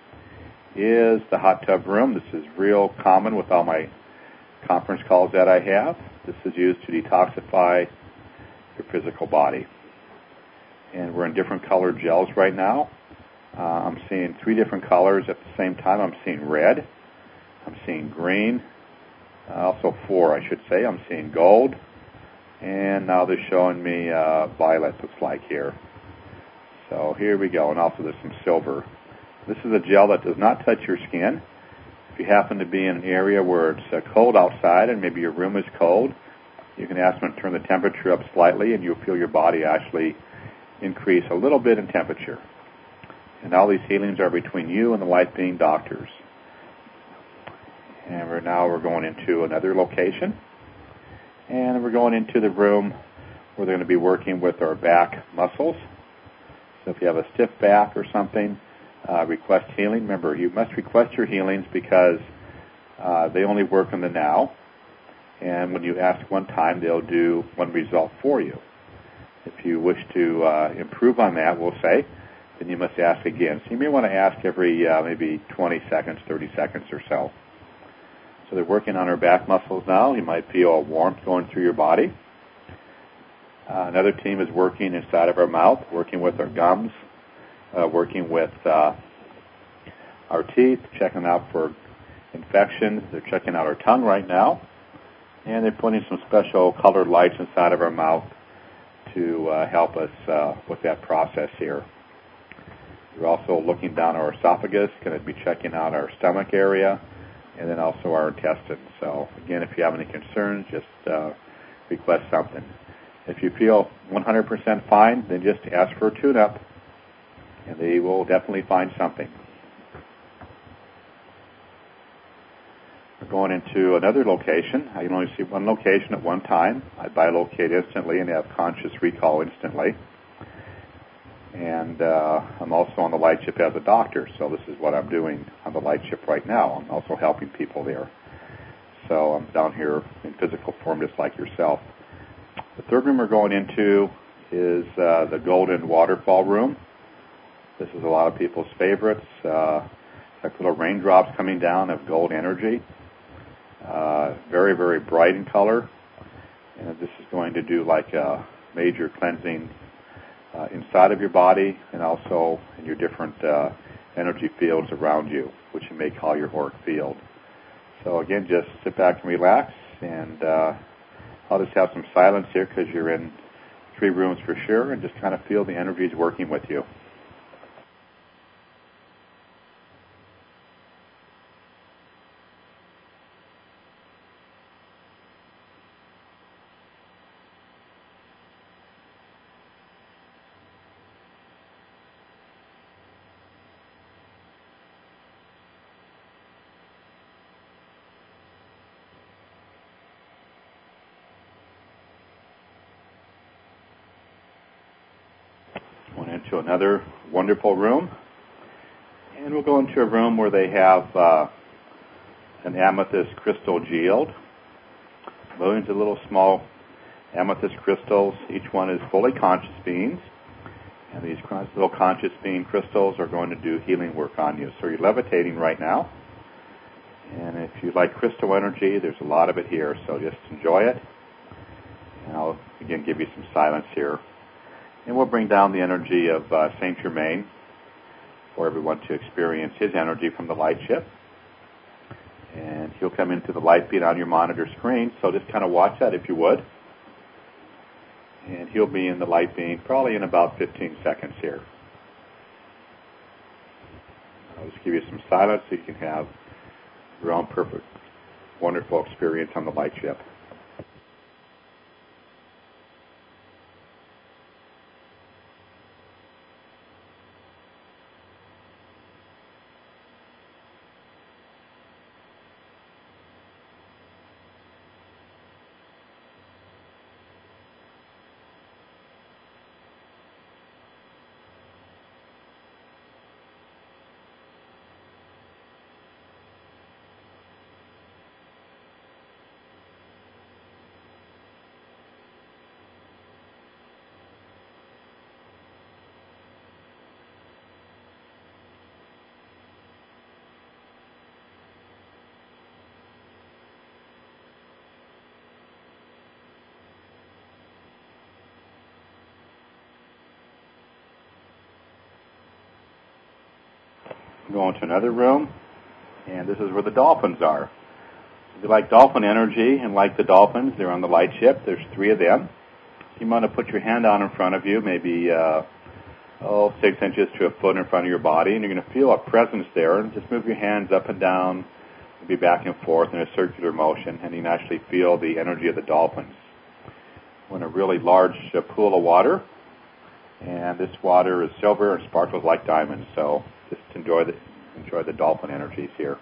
is the hot tub room. This is real common with all my conference calls that I have. This is used to detoxify your physical body. And we're in different colored gels right now. I'm seeing 3 different colors at the same time. I'm seeing red. I'm seeing green. Also 4, I should say. I'm seeing gold. And now they're showing me violet, looks like here. So here we go. And also there's some silver. This is a gel that does not touch your skin. If you happen to be in an area where it's cold outside and maybe your room is cold, you can ask them to turn the temperature up slightly and you'll feel your body actually increase a little bit in temperature. And all these healings are between you and the light being doctors. And we're going into another location. And we're going into the room where they're going to be working with our back muscles. So if you have a stiff back or something, request healing. Remember, you must request your healings because they only work in the now. And when you ask one time, they'll do one result for you. If you wish to improve on that, we'll say, then you must ask again. So you may want to ask every maybe 20 seconds, 30 seconds or so. So they're working on our back muscles now. You might feel a warmth going through your body. Another team is working inside of our mouth, working with our gums, working with our teeth, checking out for infections. They're checking out our tongue right now. And they're putting some special colored lights inside of our mouth to help us with that process here. We're also looking down our esophagus, going to be checking out our stomach area, and then also our intestines. So, again, if you have any concerns, just request something. If you feel 100% fine, then just ask for a tune-up, and they will definitely find something. We're going into another location. I can only see one location at one time. I bilocate instantly and have conscious recall instantly. And I'm also on the light ship as a doctor, so this is what I'm doing on the light ship right now. I'm also helping people there. So I'm down here in physical form just like yourself. The third room we're going into is the Golden Waterfall Room. This is a lot of people's favorites. Like little raindrops coming down of gold energy. Very, very bright in color. And this is going to do like a major cleansing inside of your body and also in your different energy fields around you, which you may call your auric field. So again, just sit back and relax, and I'll just have some silence here because you're in 3 rooms for sure, and just kind of feel the energies working with you. Going into another wonderful room, and we'll go into a room where they have an amethyst crystal geode. Millions of little small amethyst crystals. Each one is fully conscious beings, and these little conscious being crystals are going to do healing work on you. So you're levitating right now, and if you like crystal energy, there's a lot of it here, so just enjoy it. And I'll again give you some silence here. And we'll bring down the energy of Saint Germain for everyone to experience his energy from the light ship. And he'll come into the light beam on your monitor screen, so just kind of watch that if you would. And he'll be in the light beam probably in about 15 seconds here. I'll just give you some silence so you can have your own perfect, wonderful experience on the light ship. Go into another room, and this is where the dolphins are. If you like dolphin energy and like the dolphins, they're on the light ship. There's 3 of them. You want to put your hand out in front of you, maybe 6 inches to a foot in front of your body, and you're going to feel a presence there. And just move your hands up and down, maybe back and forth in a circular motion, and you can actually feel the energy of the dolphins. We're in a really large pool of water, and this water is silver and sparkles like diamonds. So just enjoy the dolphin energies here.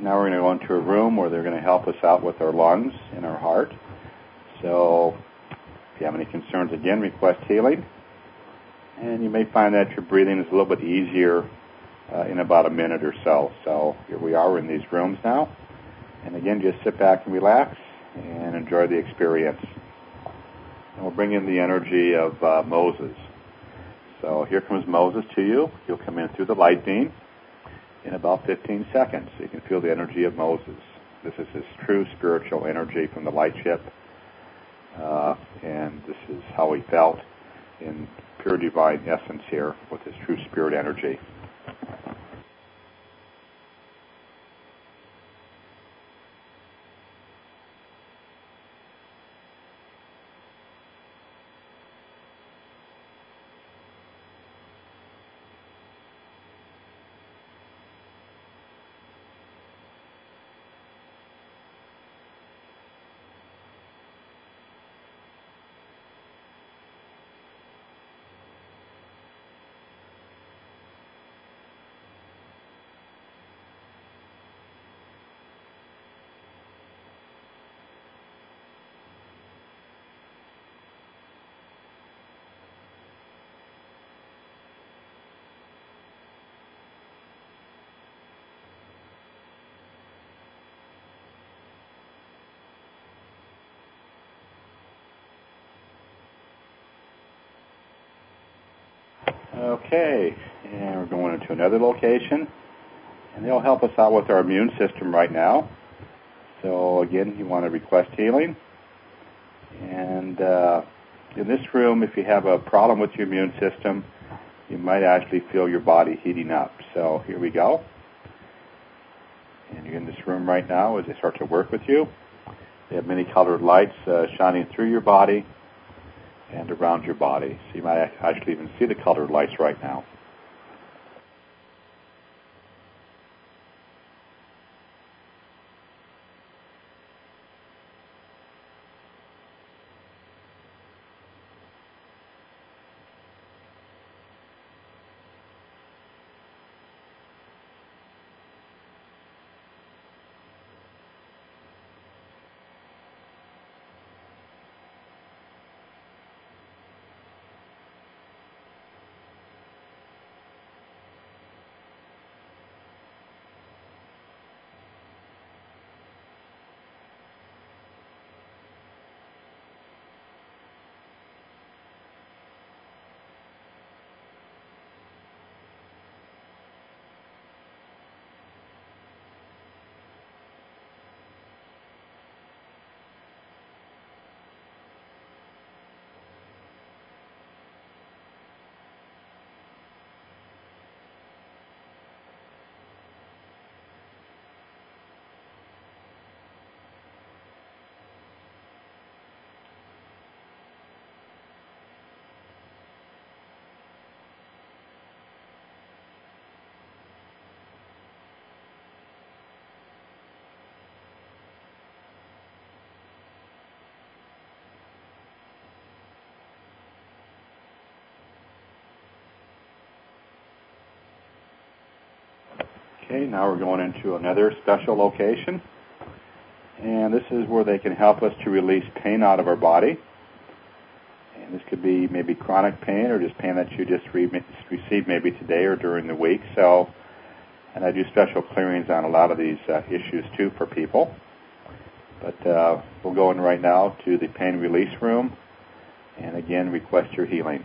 now we're going to go into a room where they're going to help us out with our lungs and our heart. So if you have any concerns, again, request healing. And you may find that your breathing is a little bit easier in about a minute or so. So here we are in these rooms now. And again, just sit back and relax and enjoy the experience. And we'll bring in the energy of Moses. So here comes Moses to you. He'll come in through the light beam in about 15 seconds. You can feel the energy of Moses. This is his true spiritual energy from the light ship. And this is how he felt in pure divine essence here with his true spirit energy. Okay, and we're going into another location, and they'll help us out with our immune system right now. So again, you want to request healing. And in this room, if you have a problem with your immune system, you might actually feel your body heating up. So here we go. And you're in this room right now as they start to work with you. They have many colored lights shining through your body and around your body. So you might actually even see the colored lights right now. Okay, now we're going into another special location. And this is where they can help us to release pain out of our body. And this could be maybe chronic pain or just pain that you just received maybe today or during the week. So, and I do special clearings on a lot of these issues too for people. But we'll go in right now to the pain release room. And again, request your healing.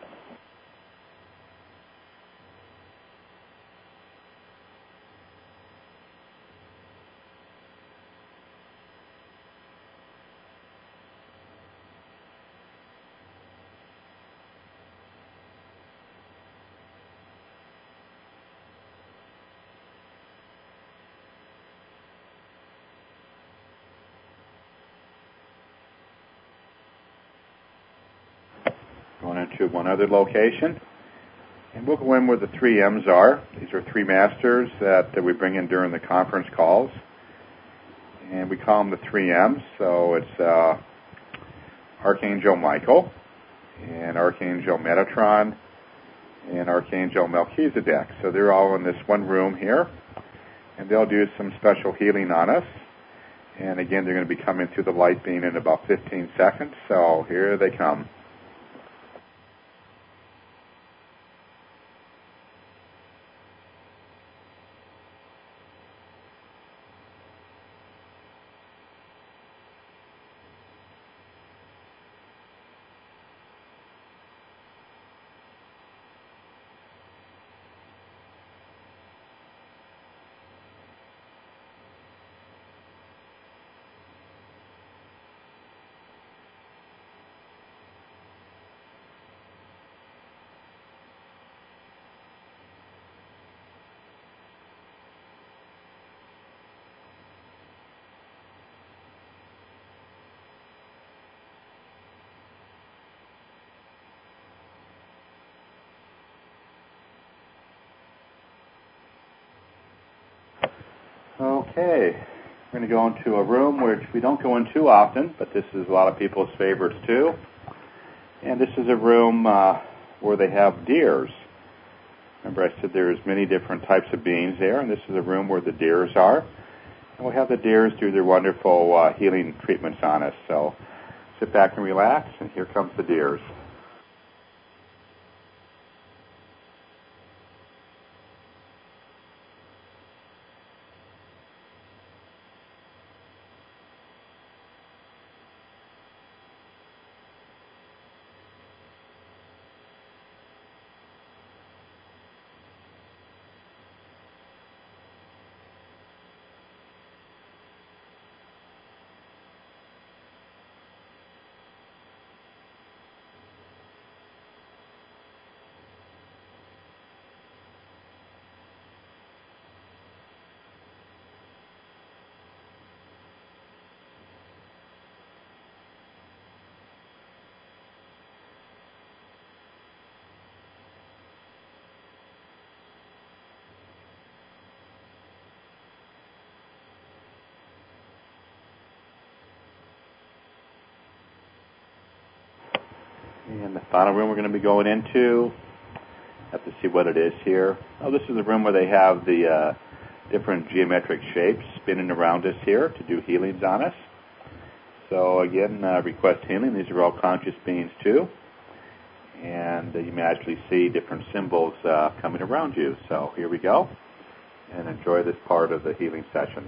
Going into one other location. And we'll go in where the 3 M's are. These are 3 masters that we bring in during the conference calls. And we call them the 3 M's. So it's Archangel Michael, and Archangel Metatron, and Archangel Melchizedek. So they're all in this one room here. and they'll do some special healing on us. And again, they're going to be coming through the light beam in about 15 seconds, so here they come. Okay, we're going to go into a room which we don't go in too often, but this is a lot of people's favorites too. And this is a room where they have deers. Remember I said there's many different types of beings there, and this is a room where the deers are. And we'll have the deers do their wonderful healing treatments on us. So sit back and relax, and here comes the deers. And the final room we're going to be going into, have to see what it is here. Oh, this is the room where they have the different geometric shapes spinning around us here to do healings on us. So again, request healing. These are all conscious beings too. And you may actually see different symbols coming around you. So here we go. And enjoy this part of the healing session.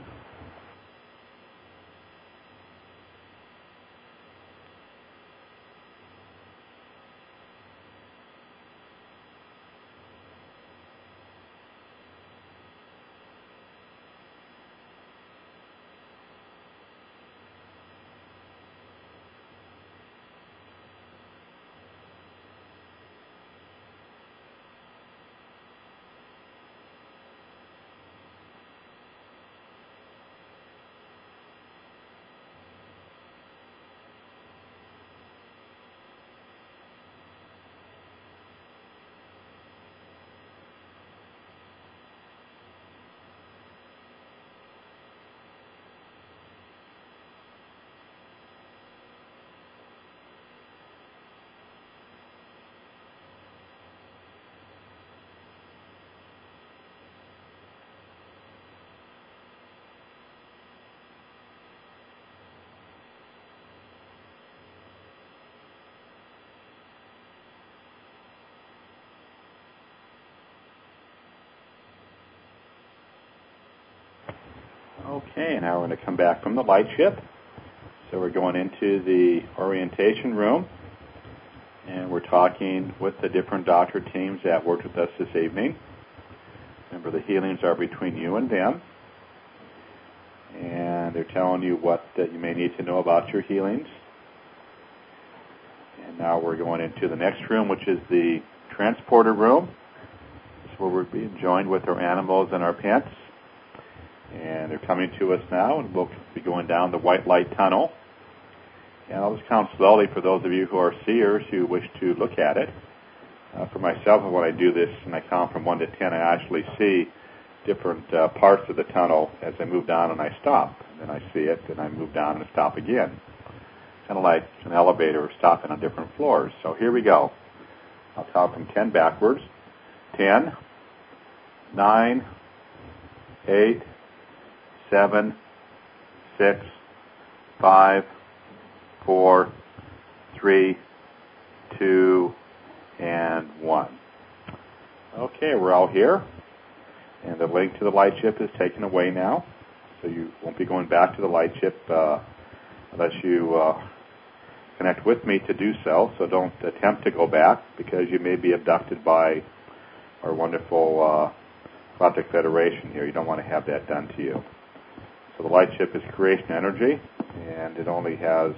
Okay, now we're going to come back from the light ship. So we're going into the orientation room, and we're talking with the different doctor teams that worked with us this evening. Remember, the healings are between you and them, and they're telling you what you may need to know about your healings. And now we're going into the next room, which is the transporter room. This is where we're being joined with our animals and our pets. And they're coming to us now, and we'll be going down the white light tunnel. And I'll just count slowly for those of you who are seers who wish to look at it. For myself, when I do this and I count from 1 to 10, I actually see different parts of the tunnel as I move down and I stop. And then I see it, and I move down and stop again. Kind of like an elevator stopping on different floors. So here we go. I'll count from 10 backwards. 10, 9, 8, 7, 6, 5, 4, 3, 2, and 1. Okay, we're all here. And the link to the light ship is taken away now. So you won't be going back to the light ship unless you connect with me to do so. So don't attempt to go back because you may be abducted by our wonderful Galactic Federation here. You don't want to have that done to you. So the light ship is creation energy, and it only has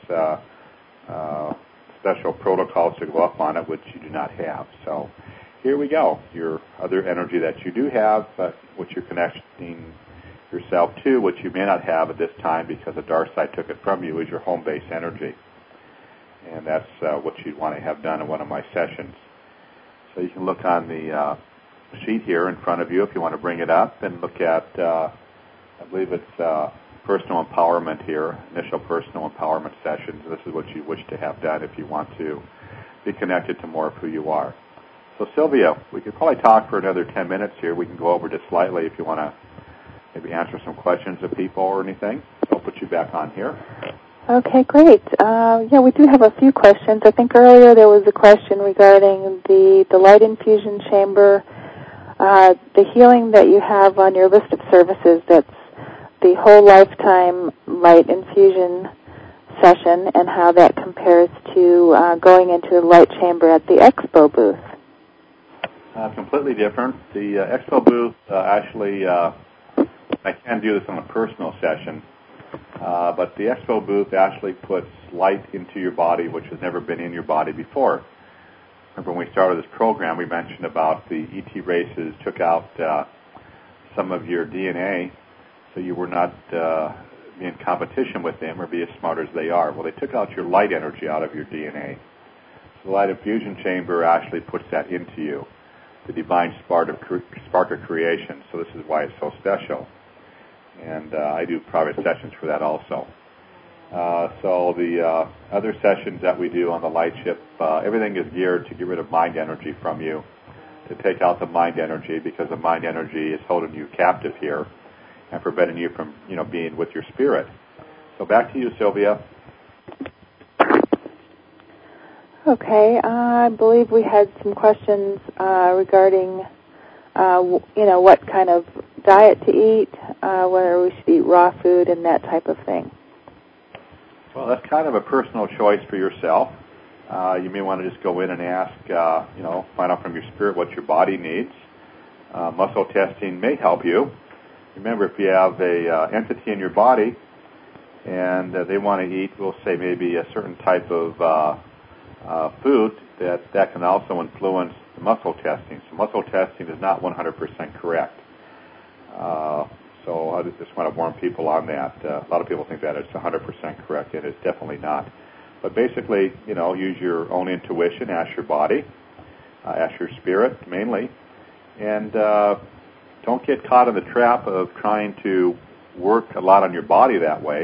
special protocols to go up on it, which you do not have. So here we go. Your other energy that you do have, but which you're connecting yourself to, which you may not have at this time because the dark side took it from you, is your home base energy. And that's what you'd want to have done in one of my sessions. So you can look on the sheet here in front of you if you want to bring it up and look at, I believe it's personal empowerment here, initial personal empowerment sessions. This is what you wish to have done if you want to be connected to more of who you are. So Sylvia, we could probably talk for another 10 minutes here. We can go over just slightly if you want to maybe answer some questions of people or anything. So I'll put you back on here. Okay, great. Yeah, we do have a few questions. I think earlier there was a question regarding the light infusion chamber, the healing that you have on your list of services. That's the whole lifetime light infusion session, and how that compares to going into the light chamber at the expo booth. Completely different. The expo booth actually, I can do this on a personal session. But the expo booth actually puts light into your body, which has never been in your body before. Remember when we started this program, we mentioned about the ET races took out some of your DNA, so you were not in competition with them or be as smart as they are. Well, they took out your light energy out of your DNA. So the light infusion chamber actually puts that into you, the divine spark of creation. So this is why it's so special. And I do private sessions for that also. So the other sessions that we do on the light ship, everything is geared to get rid of mind energy from you, to take out the mind energy, because the mind energy is holding you captive here and preventing you from, being with your spirit. So back to you, Sylvia. Okay, I believe we had some questions regarding, what kind of diet to eat, whether we should eat raw food and that type of thing. Well, that's kind of a personal choice for yourself. You may want to just go in and ask, find out from your spirit what your body needs. Muscle testing may help you. Remember, if you have a entity in your body and they want to eat, we'll say maybe a certain type of food, that can also influence the muscle testing. So muscle testing is not 100% correct. So I just want to warn people on that. A lot of people think that it's 100% correct, and it's definitely not. But basically, use your own intuition, ask your body, ask your spirit mainly, and don't get caught in the trap of trying to work a lot on your body that way.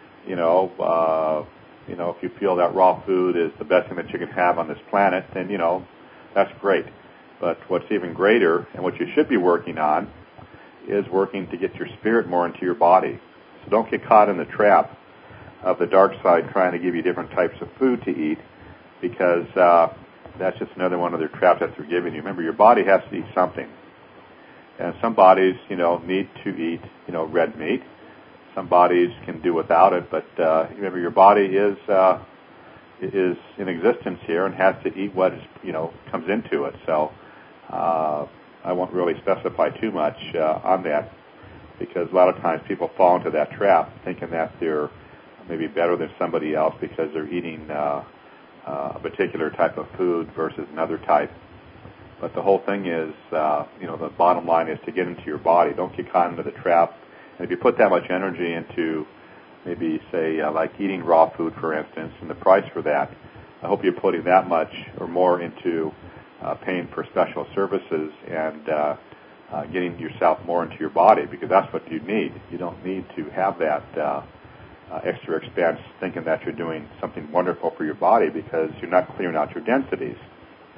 If you feel that raw food is the best thing that you can have on this planet, then, that's great. But what's even greater, and what you should be working on, is working to get your spirit more into your body. So don't get caught in the trap of the dark side trying to give you different types of food to eat, because that's just another one of their traps that they're giving you. Remember, your body has to eat something. And some bodies, need to eat, red meat. Some bodies can do without it, but remember, your body is in existence here and has to eat what comes into it. So I won't really specify too much on that, because a lot of times people fall into that trap, thinking that they're maybe better than somebody else because they're eating a particular type of food versus another type. But the whole thing is, the bottom line is to get into your body. Don't get caught into the trap. And if you put that much energy into maybe, say, like eating raw food, for instance, and the price for that, I hope you're putting that much or more into paying for special services and getting yourself more into your body, because that's what you need. You don't need to have that extra expense thinking that you're doing something wonderful for your body, because you're not clearing out your densities.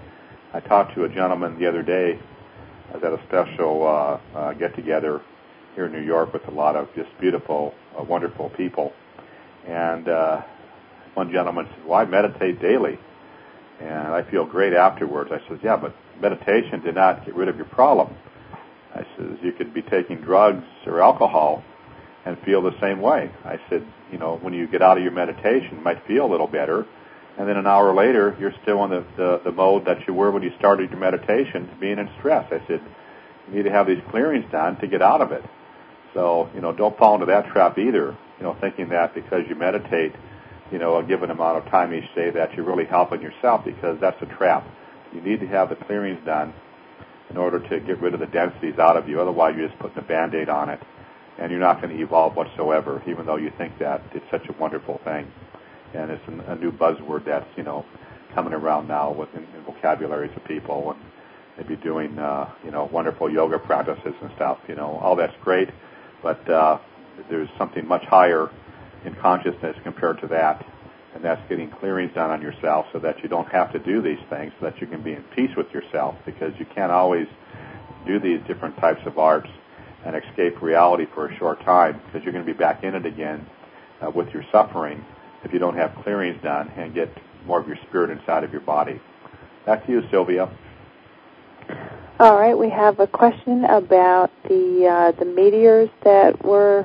I talked to a gentleman the other day. I was at a special get-together here in New York with a lot of just beautiful, wonderful people. And one gentleman said, "Well, I meditate daily, and I feel great afterwards." I said, "Yeah, but meditation did not get rid of your problem." I said, "You could be taking drugs or alcohol and feel the same way." I said, when you get out of your meditation, you might feel a little better, and then an hour later, you're still in the mode that you were when you started your meditation, being in stress. I said, you need to have these clearings done to get out of it. So, don't fall into that trap either, thinking that because you meditate, a given amount of time each day that you're really helping yourself, because that's a trap. You need to have the clearings done in order to get rid of the densities out of you. Otherwise, you're just putting a Band-Aid on it, and you're not going to evolve whatsoever, even though you think that it's such a wonderful thing. And it's a new buzzword that's, coming around now in vocabularies of people, and maybe doing, wonderful yoga practices and stuff. All that's great, but there's something much higher in consciousness compared to that, and that's getting clearings done on yourself so that you don't have to do these things, so that you can be in peace with yourself, because you can't always do these different types of arts and escape reality for a short time, because you're going to be back in it again with your suffering if you don't have clearings done and get more of your spirit inside of your body. Back to you, Sylvia. All right, we have a question about the meteors that were,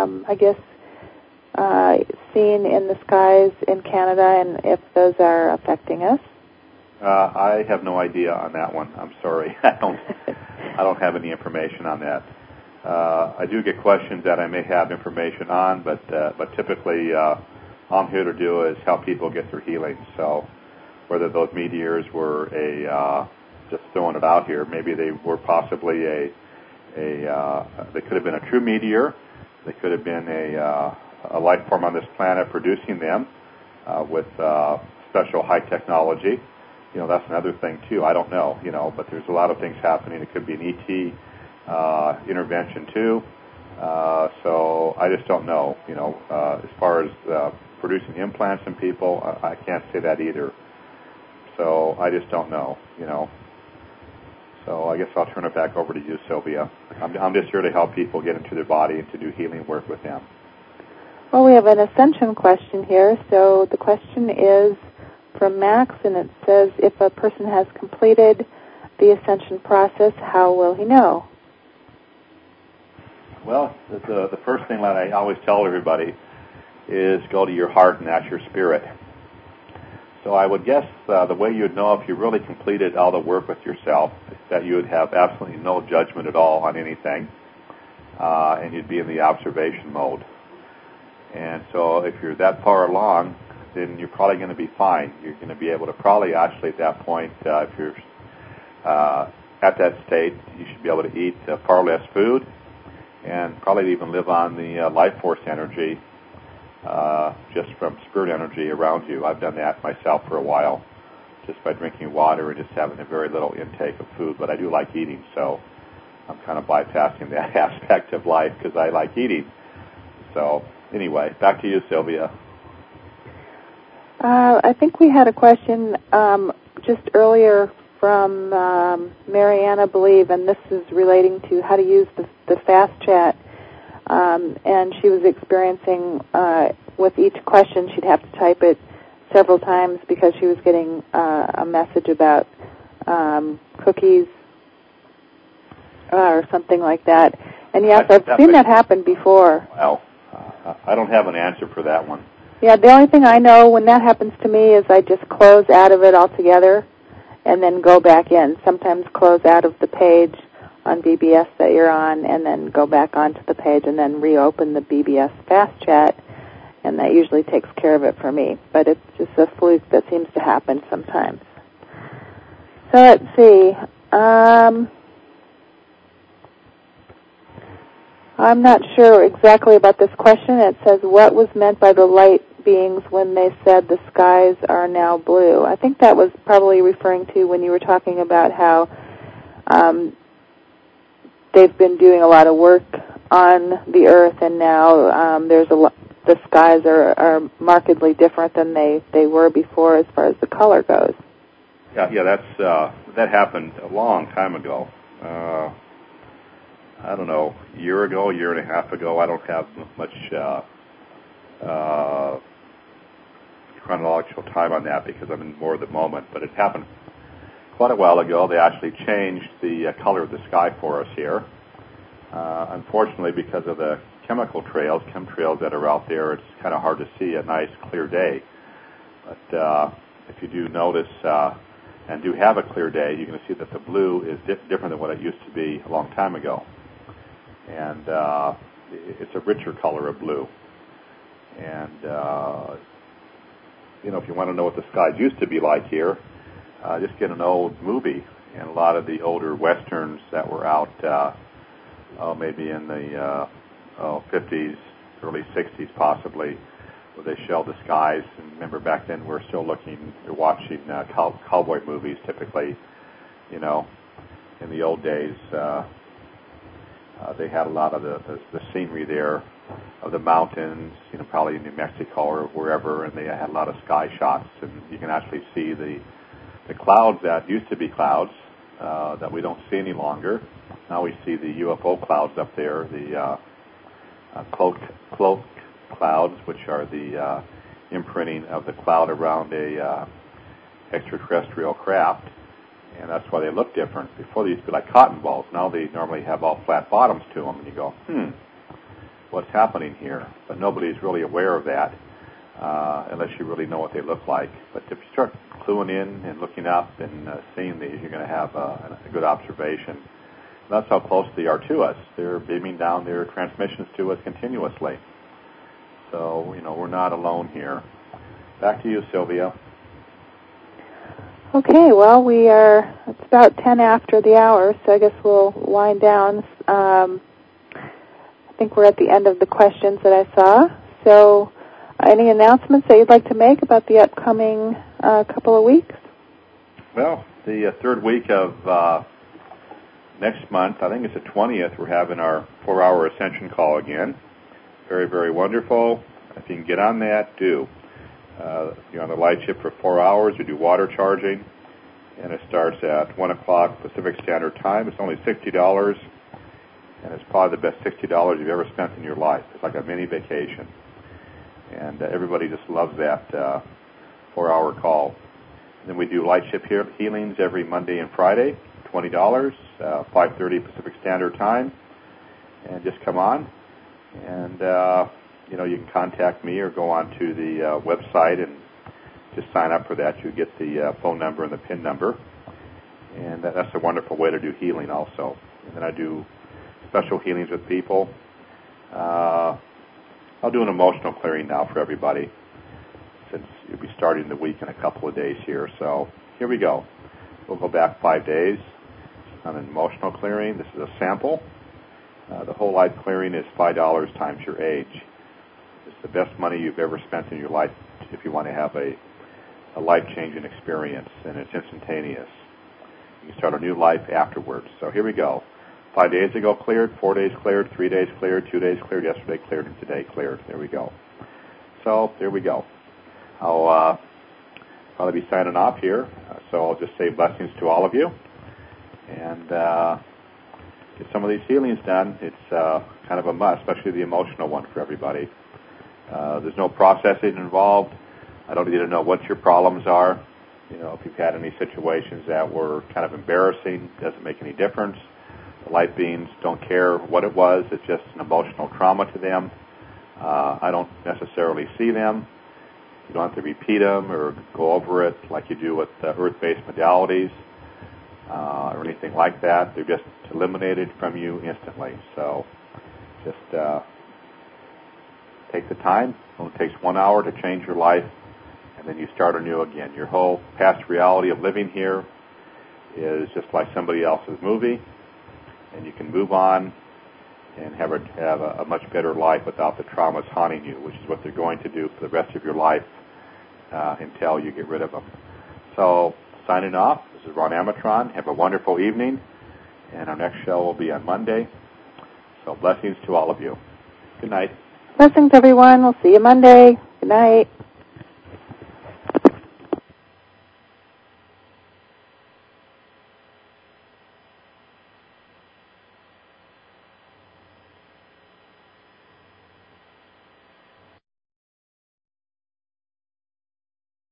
seen in the skies in Canada, and if those are affecting us. I have no idea on that one. I'm sorry. I don't have any information on that. I do get questions that I may have information on, but typically all I'm here to do is help people get their healing. So whether those meteors were just throwing it out here, maybe they were possibly they could have been a true meteor. They could have been a life form on this planet producing them with special high technology. That's another thing too. I don't know, but there's a lot of things happening. It could be an ET intervention too. So I just don't know. As far as producing implants in people, I can't say that either. So I just don't know. So I guess I'll turn it back over to you, Sylvia. I'm just here to help people get into their body and to do healing work with them. Well, we have an ascension question here. So the question is from Max, and it says, if a person has completed the ascension process, how will he know? Well, the first thing that I always tell everybody is go to your heart and ask your spirit. So I would guess the way you'd know if you really completed all the work with yourself is that you would have absolutely no judgment at all on anything, and you'd be in the observation mode. And so if you're that far along, then you're probably going to be fine. You're going to be able to probably actually at that point, if you're at that state, you should be able to eat far less food and probably even live on the life force energy, just from spirit energy around you. I've done that myself for a while, just by drinking water and just having a very little intake of food. But I do like eating, so I'm kind of bypassing that aspect of life because I like eating. So anyway, back to you, Sylvia. I think we had a question just earlier from Marianne, I believe, and this is relating to how to use the fast chat. And she was experiencing, with each question, she'd have to type it several times because she was getting a message about cookies or something like that. And yes, I've seen that happen before. Well, I don't have an answer for that one. Yeah, the only thing I know when that happens to me is I just close out of it altogether and then go back in. Sometimes close out of the page on BBS that you're on and then go back onto the page and then reopen the BBS Fast Chat, and that usually takes care of it for me. But it's just a fluke that seems to happen sometimes. So let's see. I'm not sure exactly about this question. It says, what was meant by the light beings when they said the skies are now blue? I think that was probably referring to when you were talking about how they've been doing a lot of work on the earth, and now the skies are markedly different than they were before as far as the color goes. Yeah, that happened a long time ago. I don't know, a year and a half ago. I don't have much chronological time on that because I'm in more of the moment, but it happened quite a while ago. They actually changed the color of the sky for us here. Unfortunately, because of the chemtrails that are out there, it's kind of hard to see a nice, clear day. But if you do notice and do have a clear day, you're going to see that the blue is different than what it used to be a long time ago. And it's a richer color of blue. And, if you want to know what the skies used to be like here, just get an old movie. And a lot of the older Westerns that were out maybe in the 50s, early 60s possibly, where they showed the skies. And remember, back then we were still watching cowboy movies typically. In the old days, they had a lot of the scenery there of the mountains, probably in New Mexico or wherever, and they had a lot of sky shots. And you can actually see the clouds that used to be clouds that we don't see any longer. Now we see the UFO clouds up there, the cloak clouds, which are the imprinting of the cloud around a extraterrestrial craft, and that's why they look different. Before they used to be like cotton balls. Now they normally have all flat bottoms to them, and you go, what's happening here? But nobody's really aware of that unless you really know what they look like. But if you start cluing in and looking up and seeing these, you're going to have a good observation. That's how close they are to us. They're beaming down their transmissions to us continuously. So, we're not alone here. Back to you, Sylvia. Okay, well, it's about 10 after the hour, so I guess we'll wind down. I think we're at the end of the questions that I saw. So, any announcements that you'd like to make about the upcoming couple of weeks? Well, the third week of next month, I think it's the 20th, we're having our 4-hour ascension call again. Very, very wonderful. If you can get on that, do. You're on the light ship for 4 hours. We do water charging, and it starts at 1 o'clock Pacific Standard Time. It's only $60, and it's probably the best $60 you've ever spent in your life. It's like a mini vacation, and everybody just loves that 4-hour call. And then we do light ship healings every Monday and Friday, $20, 5:30 Pacific Standard Time, and just come on. And, you can contact me or go on to the website and just sign up for that. You get the phone number and the PIN number. And that's a wonderful way to do healing also. And then I do special healings with people. I'll do an emotional clearing now for everybody since you'll be starting the week in a couple of days here. So here we go. We'll go back 5 days on an emotional clearing. This is a sample. The whole life clearing is $5 times your age. It's the best money you've ever spent in your life if you want to have a life-changing experience, and it's instantaneous. You can start a new life afterwards. So here we go. 5 days ago cleared, 4 days cleared, 3 days cleared, 2 days cleared, yesterday cleared, and today cleared. There we go. So there we go. I'll probably be signing off here, so I'll just say blessings to all of you. And get some of these healings done. It's kind of a must, especially the emotional one for everybody. There's no processing involved. I don't need to know what your problems are. If you've had any situations that were kind of embarrassing, it doesn't make any difference. The light beings don't care what it was. It's just an emotional trauma to them. I don't necessarily see them. You don't have to repeat them or go over it like you do with earth-based modalities or anything like that. They're just eliminated from you instantly. So just take the time. It only takes 1 hour to change your life, and then you start anew again. Your whole past reality of living here is just like somebody else's movie, and you can move on and have a much better life without the traumas haunting you, which is what they're going to do for the rest of your life until you get rid of them. So, signing off, this is Ron Amatron. Have a wonderful evening, and our next show will be on Monday. So, blessings to all of you. Good night. Blessings, everyone. We'll see you Monday. Good night.